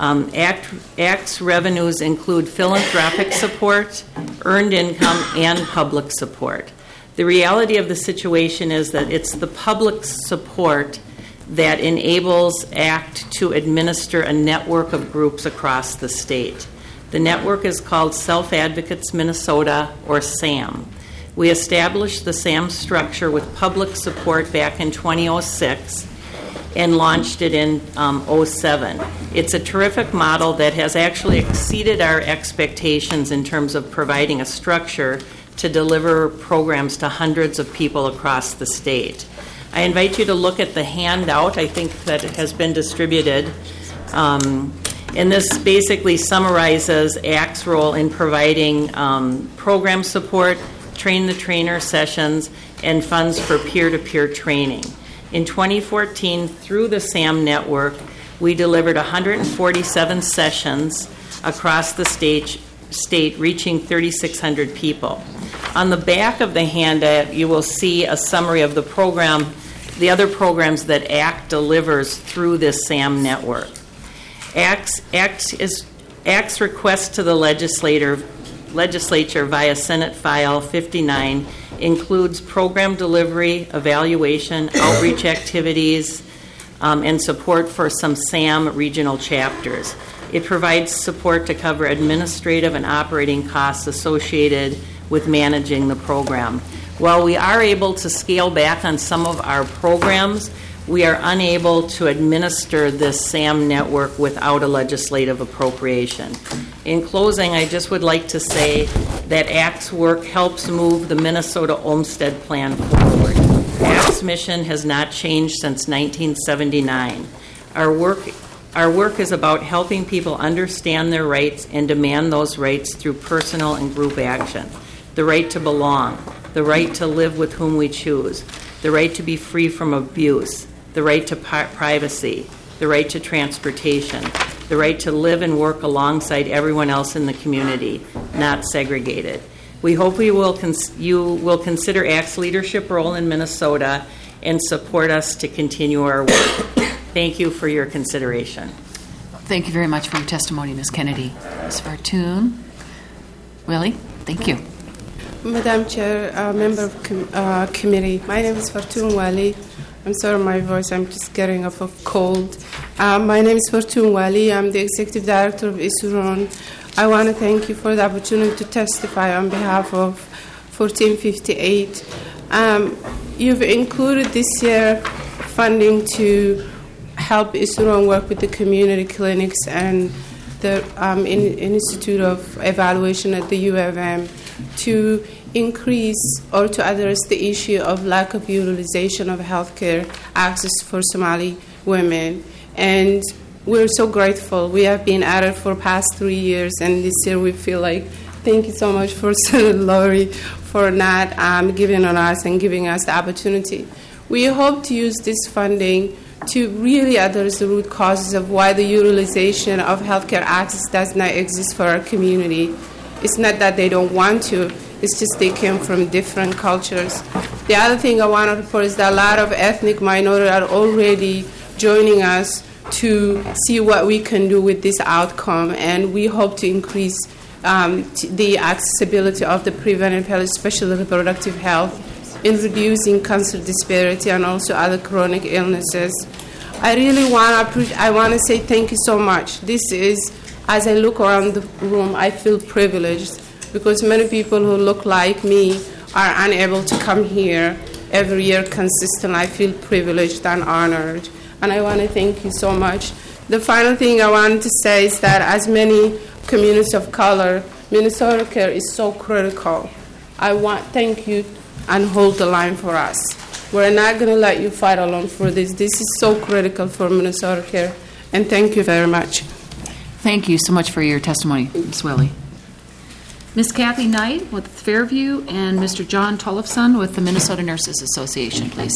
ACT's revenues include philanthropic support, earned income, and public support. The reality of the situation is that it's the public support that enables ACT to administer a network of groups across the state. The network is called Self Advocates Minnesota, or SAM. We established the SAM structure with public support back in 2006 and launched it in 2007. It's a terrific model that has actually exceeded our expectations in terms of providing a structure to deliver programs to hundreds of people across the state. I invite you to look at the handout, I think, that has been distributed. And this basically summarizes ACT's role in providing program support, train-the-trainer sessions, and funds for peer-to-peer training. In 2014, through the SAM network, we delivered 147 sessions across the state, reaching 3,600 people. On the back of the handout, you will see a summary of the program, the other programs that ACT delivers through this SAM network. ACT's request to the legislature via Senate File 59 includes program delivery, evaluation, outreach activities, and support for some SAM regional chapters. It provides support to cover administrative and operating costs associated with managing the program. While we are able to scale back on some of our programs, we are unable to administer this SAM network without a legislative appropriation. In closing, I just would like to say that ACT's work helps move the Minnesota Olmstead Plan forward. ACT's mission has not changed since 1979. Our work is about helping people understand their rights and demand those rights through personal and group action. The right to belong, the right to live with whom we choose, the right to be free from abuse, the right to privacy, the right to transportation, the right to live and work alongside everyone else in the community, not segregated. We hope you will consider ACT's leadership role in Minnesota and support us to continue our work. Thank you for your consideration. Thank you very much for your testimony, Ms. Kennedy. Ms. Fartoon. Willie, thank you. Madam Chair, member of committee, my name is Fartoon Wali. I'm sorry my voice, I'm just getting off a cold. My name is Fartoon Wali. I'm the Executive Director of ISURON. I want to thank you for the opportunity to testify on behalf of 1458. You've included this year funding to help ISURON work with the community clinics and the Institute of Evaluation at the U of M to increase or to address the issue of lack of utilization of healthcare access for Somali women. And we're so grateful. We have been at it for past 3 years, and this year we feel like, thank you so much for Senator Lori for not giving on us and giving us the opportunity. We hope to use this funding to really address the root causes of why the utilization of healthcare access does not exist for our community. It's not that they don't want to, it's just they came from different cultures. The other thing I want to report is that a lot of ethnic minorities are already joining us to see what we can do with this outcome, and we hope to increase the accessibility of the preventive health, especially reproductive health, in reducing cancer disparity and also other chronic illnesses. I really want to say thank you so much. This is, as I look around the room, I feel privileged because many people who look like me are unable to come here every year consistently. I feel privileged and honored, and I want to thank you so much. The final thing I wanted to say is that as many communities of color, Minnesota Care is so critical. Thank you and hold the line for us. We're not going to let you fight alone for this. This is so critical for Minnesota Care, and thank you very much. Thank you so much for your testimony, Ms. Willie. Ms. Kathy Knight with Fairview and Mr. John Tollefson with the Minnesota Nurses Association, please.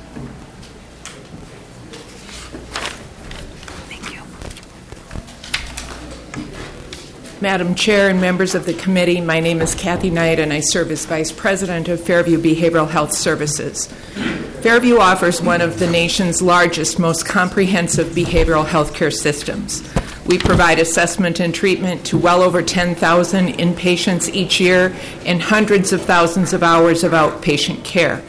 Madam Chair and members of the committee, my name is Kathy Knight and I serve as Vice President of Fairview Behavioral Health Services. Fairview offers one of the nation's largest, most comprehensive behavioral health care systems. We provide assessment and treatment to well over 10,000 inpatients each year and hundreds of thousands of hours of outpatient care.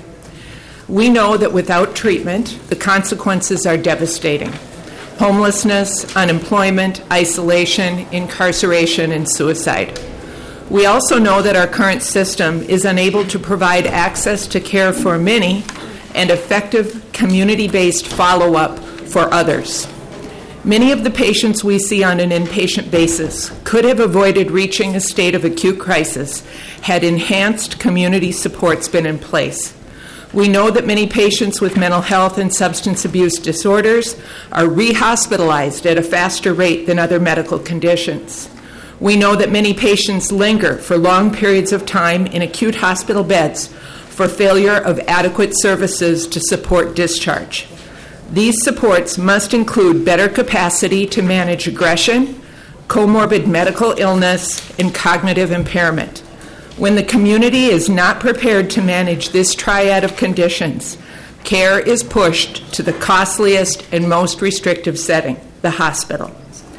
We know that without treatment, the consequences are devastating. Homelessness, unemployment, isolation, incarceration, and suicide. We also know that our current system is unable to provide access to care for many and effective community-based follow-up for others. Many of the patients we see on an inpatient basis could have avoided reaching a state of acute crisis had enhanced community supports been in place. We know that many patients with mental health and substance abuse disorders are rehospitalized at a faster rate than other medical conditions. We know that many patients linger for long periods of time in acute hospital beds for failure of adequate services to support discharge. These supports must include better capacity to manage aggression, comorbid medical illness, and cognitive impairment. When the community is not prepared to manage this triad of conditions, care is pushed to the costliest and most restrictive setting, the hospital.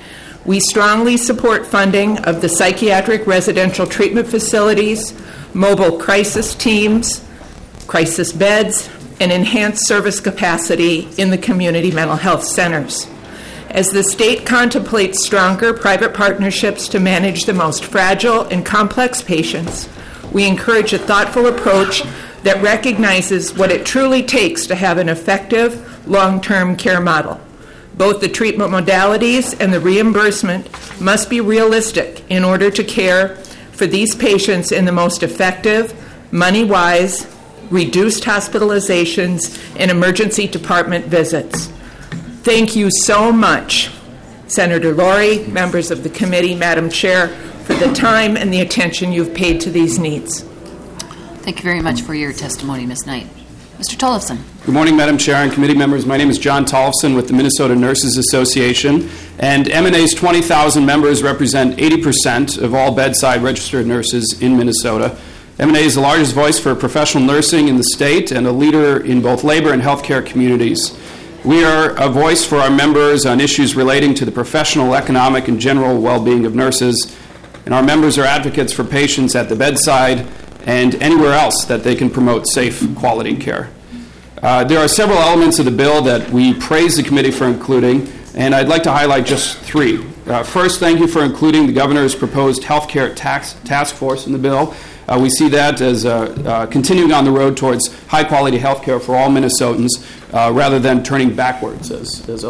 We strongly support funding of the psychiatric residential treatment facilities, mobile crisis teams, crisis beds, and enhanced service capacity in the community mental health centers. As the state contemplates stronger private partnerships to manage the most fragile and complex patients, we encourage a thoughtful approach that recognizes what it truly takes to have an effective long-term care model. Both the treatment modalities and the reimbursement must be realistic in order to care for these patients in the most effective, money-wise, reduced hospitalizations, and emergency department visits. Thank you so much, Senator Laurie, members of the committee, Madam Chair, for the time and the attention you've paid to these needs. Thank you very much for your testimony, Ms. Knight. Mr. Tollefson. Good morning, Madam Chair and committee members. My name is John Tollefson with the Minnesota Nurses Association, and MNA's 20,000 members represent 80% of all bedside registered nurses in Minnesota. MNA is the largest voice for professional nursing in the state and a leader in both labor and healthcare communities. We are a voice for our members on issues relating to the professional, economic, and general well-being of nurses, and our members are advocates for patients at the bedside and anywhere else that they can promote safe, quality care. There are several elements of the bill that we praise the committee for including, and I'd like to highlight just three. First, thank you for including the governor's proposed healthcare task force in the bill. We see that as continuing on the road towards high-quality health care for all Minnesotans rather than turning backwards as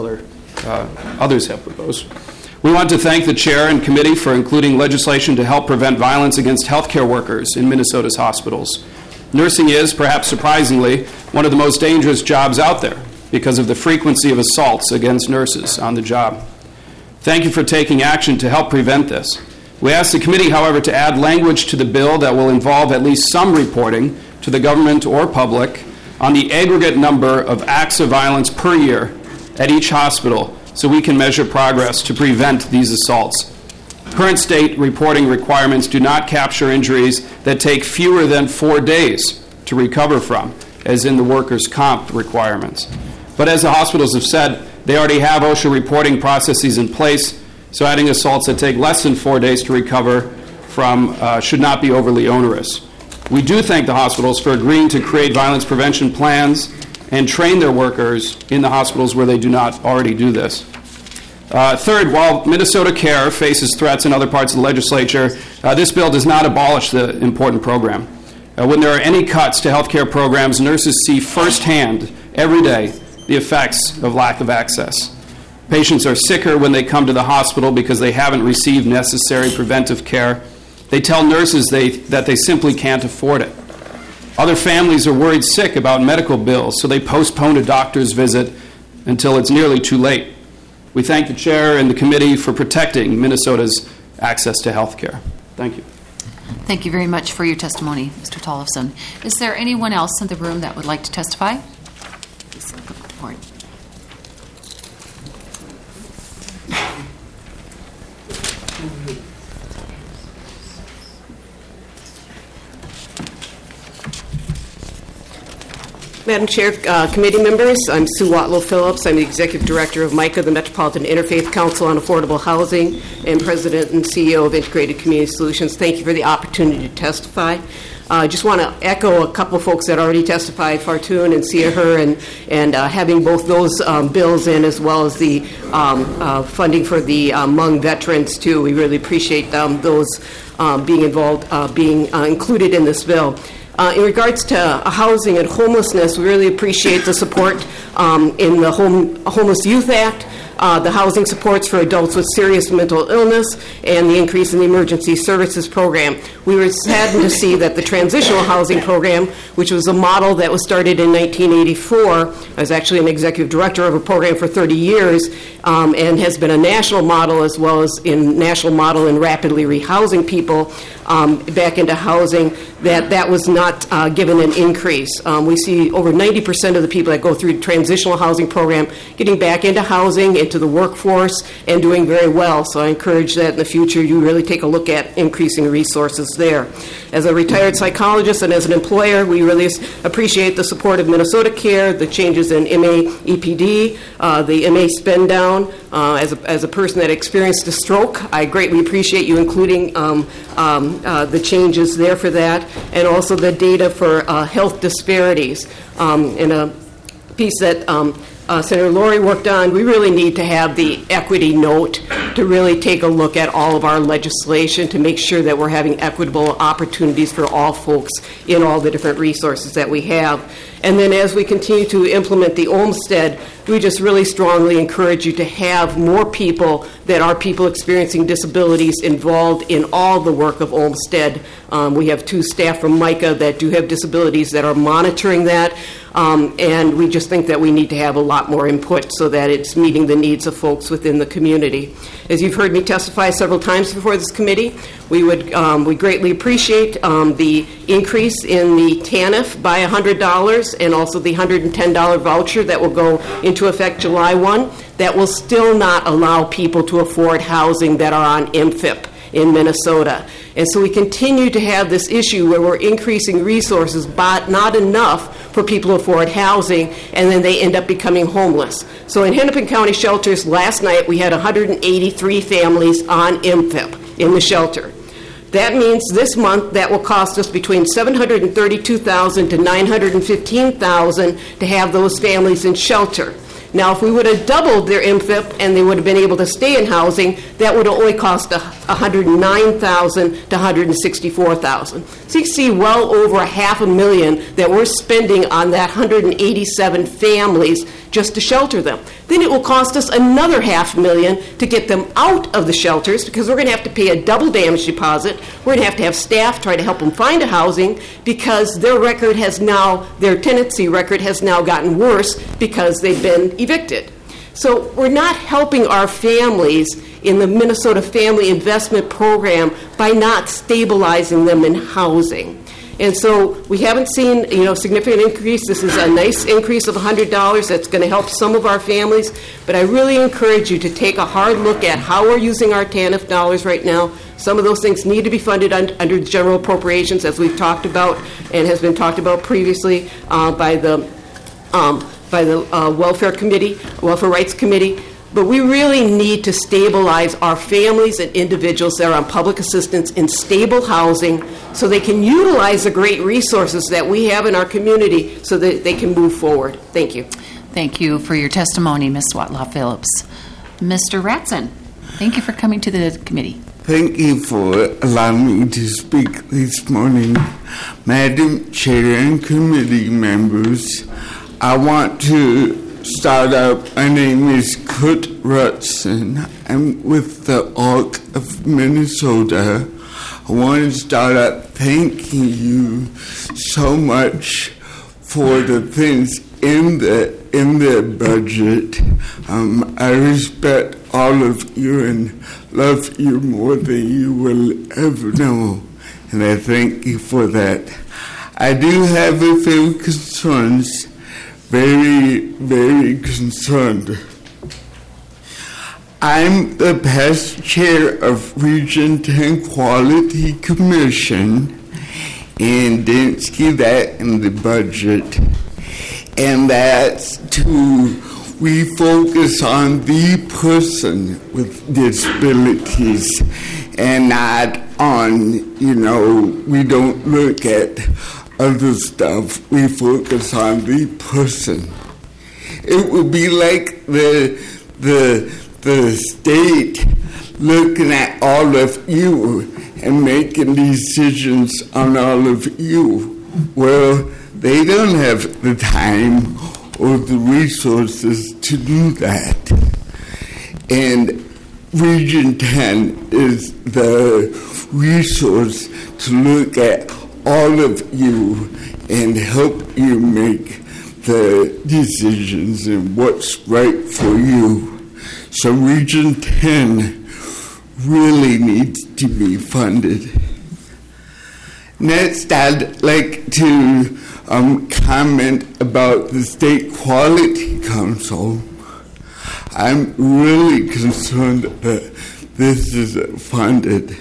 others have proposed. We want to thank the chair and committee for including legislation to help prevent violence against healthcare workers in Minnesota's hospitals. Nursing is, perhaps surprisingly, one of the most dangerous jobs out there because of the frequency of assaults against nurses on the job. Thank you for taking action to help prevent this. We ask the committee, however, to add language to the bill that will involve at least some reporting to the government or public on the aggregate number of acts of violence per year at each hospital so we can measure progress to prevent these assaults. Current state reporting requirements do not capture injuries that take fewer than 4 days to recover from, as in the workers' comp requirements. But as the hospitals have said, they already have OSHA reporting processes in place, so adding assaults that take less than 4 days to recover from should not be overly onerous. We do thank the hospitals for agreeing to create violence prevention plans and train their workers in the hospitals where they do not already do this. Third, while Minnesota Care faces threats in other parts of the legislature, this bill does not abolish the important program. When there are any cuts to health care programs, nurses see firsthand every day the effects of lack of access. Patients are sicker when they come to the hospital because they haven't received necessary preventive care. They tell nurses that they simply can't afford it. Other families are worried sick about medical bills, so they postpone a doctor's visit until it's nearly too late. We thank the chair and the committee for protecting Minnesota's access to health care. Thank you. Thank you very much for your testimony, Mr. Tollefson. Is there anyone else in the room that would like to testify? Please come forward. Madam Chair, committee members, I'm Sue Watlow Phillips. I'm the Executive Director of MICA, the Metropolitan Interfaith Council on Affordable Housing, and President and CEO of Integrated Community Solutions. Thank you for the opportunity to testify. I just want to echo a couple of folks that already testified, Fartoon and Siaher, and having both those bills in, as well as the funding for the Hmong veterans, too. We really appreciate those being involved, being included in this bill. In regards to housing and homelessness, we really appreciate the support in the Homeless Youth Act, the housing supports for adults with serious mental illness, and the increase in the emergency services program. We were saddened to see that the transitional housing program, which was a model that was started in 1984, I was actually an executive director of a program for 30 years, and has been a national model as well as national model in rapidly rehousing people back into housing, that was not given an increase. We see over 90% of the people that go through the transitional housing program getting back into housing, into the workforce, and doing very well. So I encourage that in the future you really take a look at increasing resources there. As a retired psychologist and as an employer, we really appreciate the support of Minnesota Care, the changes in MA EPD, the MA spend down. As a person that experienced a stroke, I greatly appreciate you including the changes there for that, and also the data for health disparities. In a piece that Senator Laurie worked on, we really need to have the equity note to really take a look at all of our legislation to make sure that we're having equitable opportunities for all folks in all the different resources that we have. And then as we continue to implement the Olmstead, we just really strongly encourage you to have more people that are people experiencing disabilities involved in all the work of Olmstead. We have 2 staff from MICA that do have disabilities that are monitoring that, and we just think that we need to have a lot more input so that it's meeting the needs of folks within the community. As you've heard me testify several times before this committee, we greatly appreciate the increase in the TANF by $100 and also the $110 voucher that will go into effect July 1. That will still not allow people to afford housing that are on MFIP in Minnesota. And so we continue to have this issue where we're increasing resources, but not enough for people to afford housing, and then they end up becoming homeless. So in Hennepin County shelters last night, we had 183 families on MFIP in the shelter. That means this month that will cost us between $732,000 to $915,000 to have those families in shelter. Now, if we would have doubled their MFIP and they would have been able to stay in housing, that would have only cost $109,000 to $164,000. So you can see well over $500,000 that we're spending on that 187 families just to shelter them. Then it will cost us another $500,000 to get them out of the shelters, because we're going to have to pay a double damage deposit. We're going to have staff try to help them find a housing, because their tenancy record has now gotten worse because they've been evicted. So we're not helping our families in the Minnesota Family Investment Program by not stabilizing them in housing. And so we haven't seen, significant increase. This is a nice increase of $100 that's going to help some of our families. But I really encourage you to take a hard look at how we're using our TANF dollars right now. Some of those things need to be funded under general appropriations, as we've talked about and has been talked about previously by the Welfare Rights Committee. But we really need to stabilize our families and individuals that are on public assistance in stable housing so they can utilize the great resources that we have in our community so that they can move forward. Thank you. Thank you for your testimony, Ms. Watlow Phillips. Mr. Ratson, thank you for coming to the committee. Thank you for allowing me to speak this morning. Madam Chair and committee members, I want to start up. My name is Kurt Rutson. I'm with the ARC of Minnesota. I want to start up thanking you so much for the things in the budget. I respect all of you and love you more than you will ever know, and I thank you for that. I do have a few concerns. Very, very concerned. I'm the past chair of Region 10 Quality Commission, and didn't see that in the budget. and that's to refocus on the person with disabilities and not on, we don't look at other stuff. We focus on the person. It would be like the state looking at all of you and making decisions on all of you. Well, they don't have the time or the resources to do that. And Region 10 is the resource to look at all of you and help you make the decisions and what's right for you. So Region 10 really needs to be funded. Next, I'd like to comment about the State Quality Council. I'm really concerned that this isn't funded.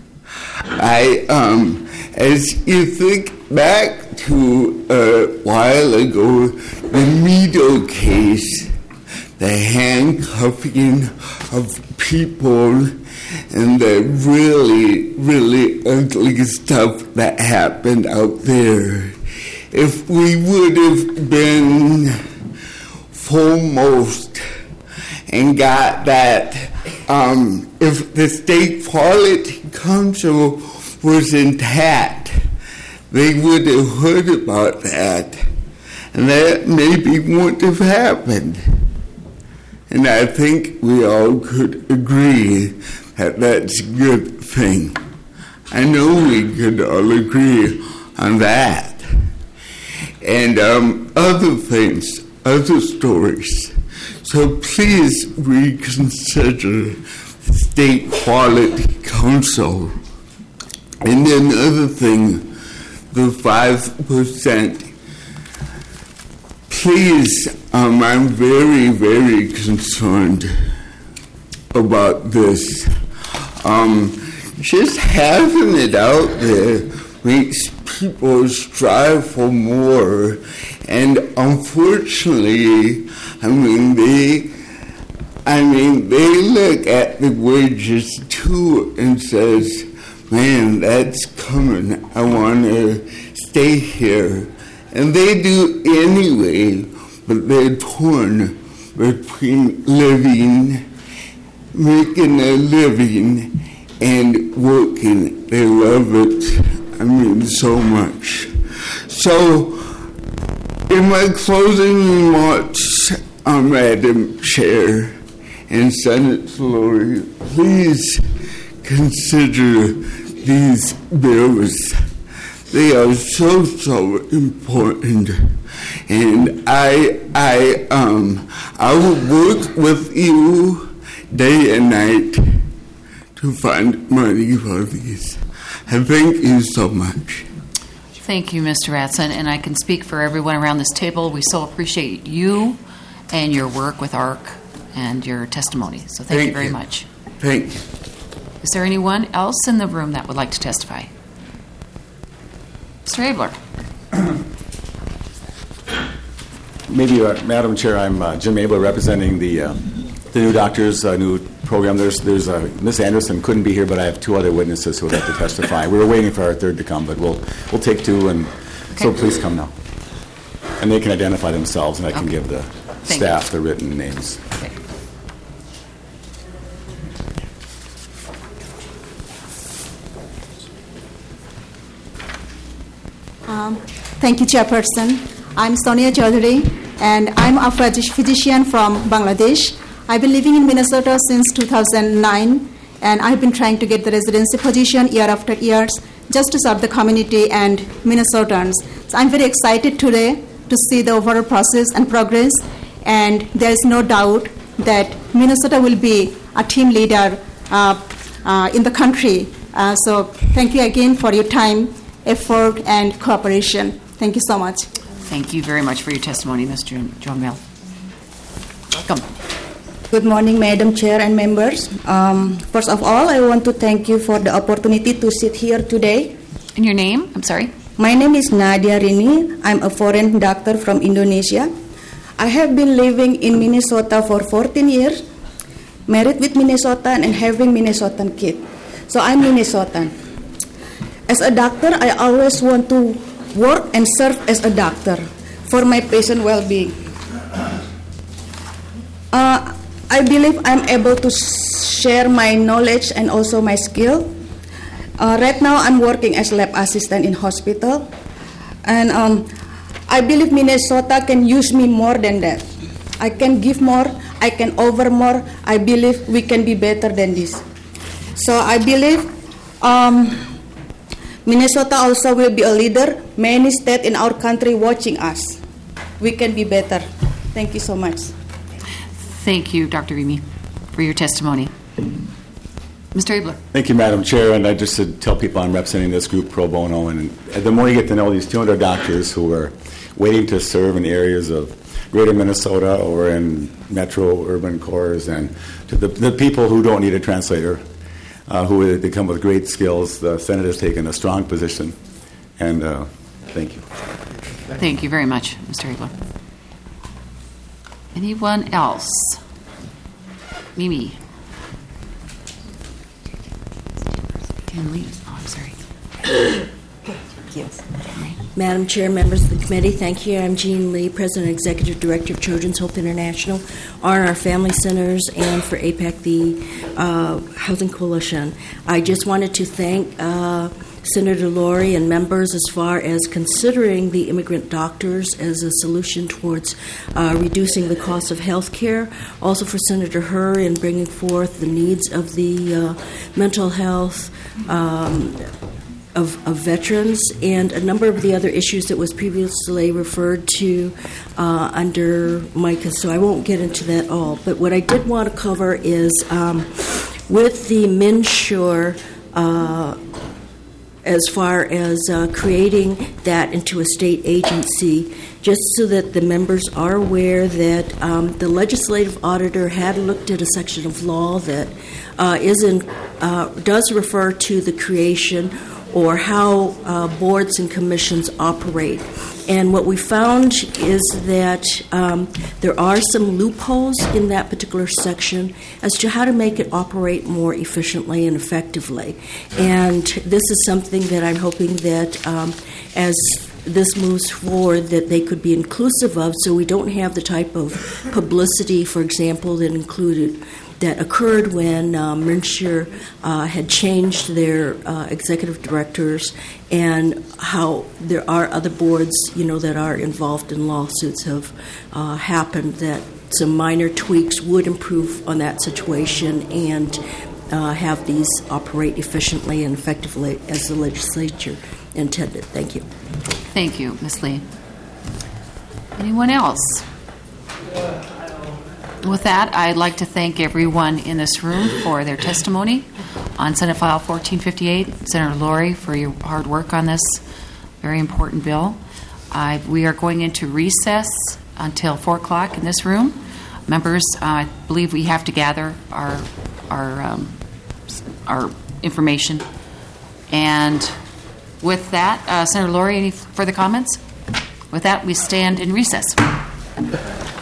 As you think back to a while ago, the Meadow case, the handcuffing of people, and the really, really ugly stuff that happened out there. If we would have been foremost and got that, if the State Quality Council was intact, they would have heard about that, and that maybe wouldn't have happened. And I think we all could agree that that's a good thing. I know we could all agree on that. And other things, other stories. So please reconsider the State Quality Council. And another thing, the 5%. Please, I'm very, very concerned about this. Just having it out there makes people strive for more. And unfortunately, they look at the wages too and says, man, that's coming. I want to stay here. And they do anyway, but they're torn between making a living, and working. They love it, so much. So, in my closing remarks, Madam Chair and Senator Lori, please consider these bills. They are so important, and I will work with you day and night to find money for these. And thank you so much. Thank you, Mr. Ratson, and I can speak for everyone around this table. We so appreciate you and your work with ARC and your testimony. So thank you very much. Thank you. Is there anyone else in the room that would like to testify? Mr. Abler. Maybe, Madam Chair, I'm Jim Abler representing the new doctors, new program. There's Ms. Anderson couldn't be here, but I have two other witnesses who would like to testify. We were waiting for our third to come, but we'll take two, and so please come now. And they can identify themselves, and I can give the staff the written names. Okay. Thank you, Chairperson. I'm Sonia Chaudhary, and I'm a physician from Bangladesh. I've been living in Minnesota since 2009, and I've been trying to get the residency position year after year just to serve the community and Minnesotans. So I'm very excited today to see the overall process and progress, and there is no doubt that Minnesota will be a team leader in the country. So thank you again for your time, effort, and cooperation. Thank you so much. Thank you very much for your testimony, Mr. Jomel. Welcome. Good morning, Madam Chair and members. First of all, I want to thank you for the opportunity to sit here today. And your name? I'm sorry? My name is Nadia Rini. I'm a foreign doctor from Indonesia. I have been living in Minnesota for 14 years, married with Minnesotan and having Minnesotan kid. So I'm Minnesotan. As a doctor, I always want to work and serve as a doctor for my patient well-being. I believe I'm able to share my knowledge and also my skill. Right now, I'm working as lab assistant in hospital, and I believe Minnesota can use me more than that. I can give more, I can offer more. I believe we can be better than this. So I believe Minnesota also will be a leader. Many states in our country watching us. We can be better. Thank you so much. Thank you, Dr. Remy, for your testimony. Mr. Abler. Thank you, Madam Chair. And I just to tell people I'm representing this group pro bono. And the more you get to know these 200 doctors who are waiting to serve in areas of greater Minnesota or in metro urban cores, and to the people who don't need a translator, who they come with great skills, the Senate has taken a strong position. And thank you. Thank you very much, Mr. Abler. Anyone else? Mimi. Oh, I'm sorry. Yes. Madam Chair, members of the committee, thank you. I'm Jean Lee, President and Executive Director of Children's Hope International, R&R Family Centers, and for APAC, the Housing Coalition. I just wanted to thank Senator Lori and members as far as considering the immigrant doctors as a solution towards reducing the cost of health care. Also for Senator Herr in bringing forth the needs of the mental health of veterans, and a number of the other issues that was previously referred to under Micah, so I won't get into that all. But what I did want to cover is with the MNsure, as far as creating that into a state agency, just so that the members are aware that the legislative auditor had looked at a section of law that does refer to the creation or how boards and commissions operate. And what we found is that there are some loopholes in that particular section as to how to make it operate more efficiently and effectively. And this is something that I'm hoping that as this moves forward, that they could be inclusive of, so we don't have the type of publicity, for example, that occurred when MNsure had changed their executive directors, and how there are other boards, that are involved in lawsuits have happened, that some minor tweaks would improve on that situation and have these operate efficiently and effectively as the legislature intended. Thank you. Thank you, Ms. Lee. Anyone else? With that, I'd like to thank everyone in this room for their testimony on Senate File 1458. Senator Lori, for your hard work on this very important bill. We are going into recess until 4 o'clock in this room. Members, I believe we have to gather our information. And with that, Senator Lori, any further comments? With that, we stand in recess.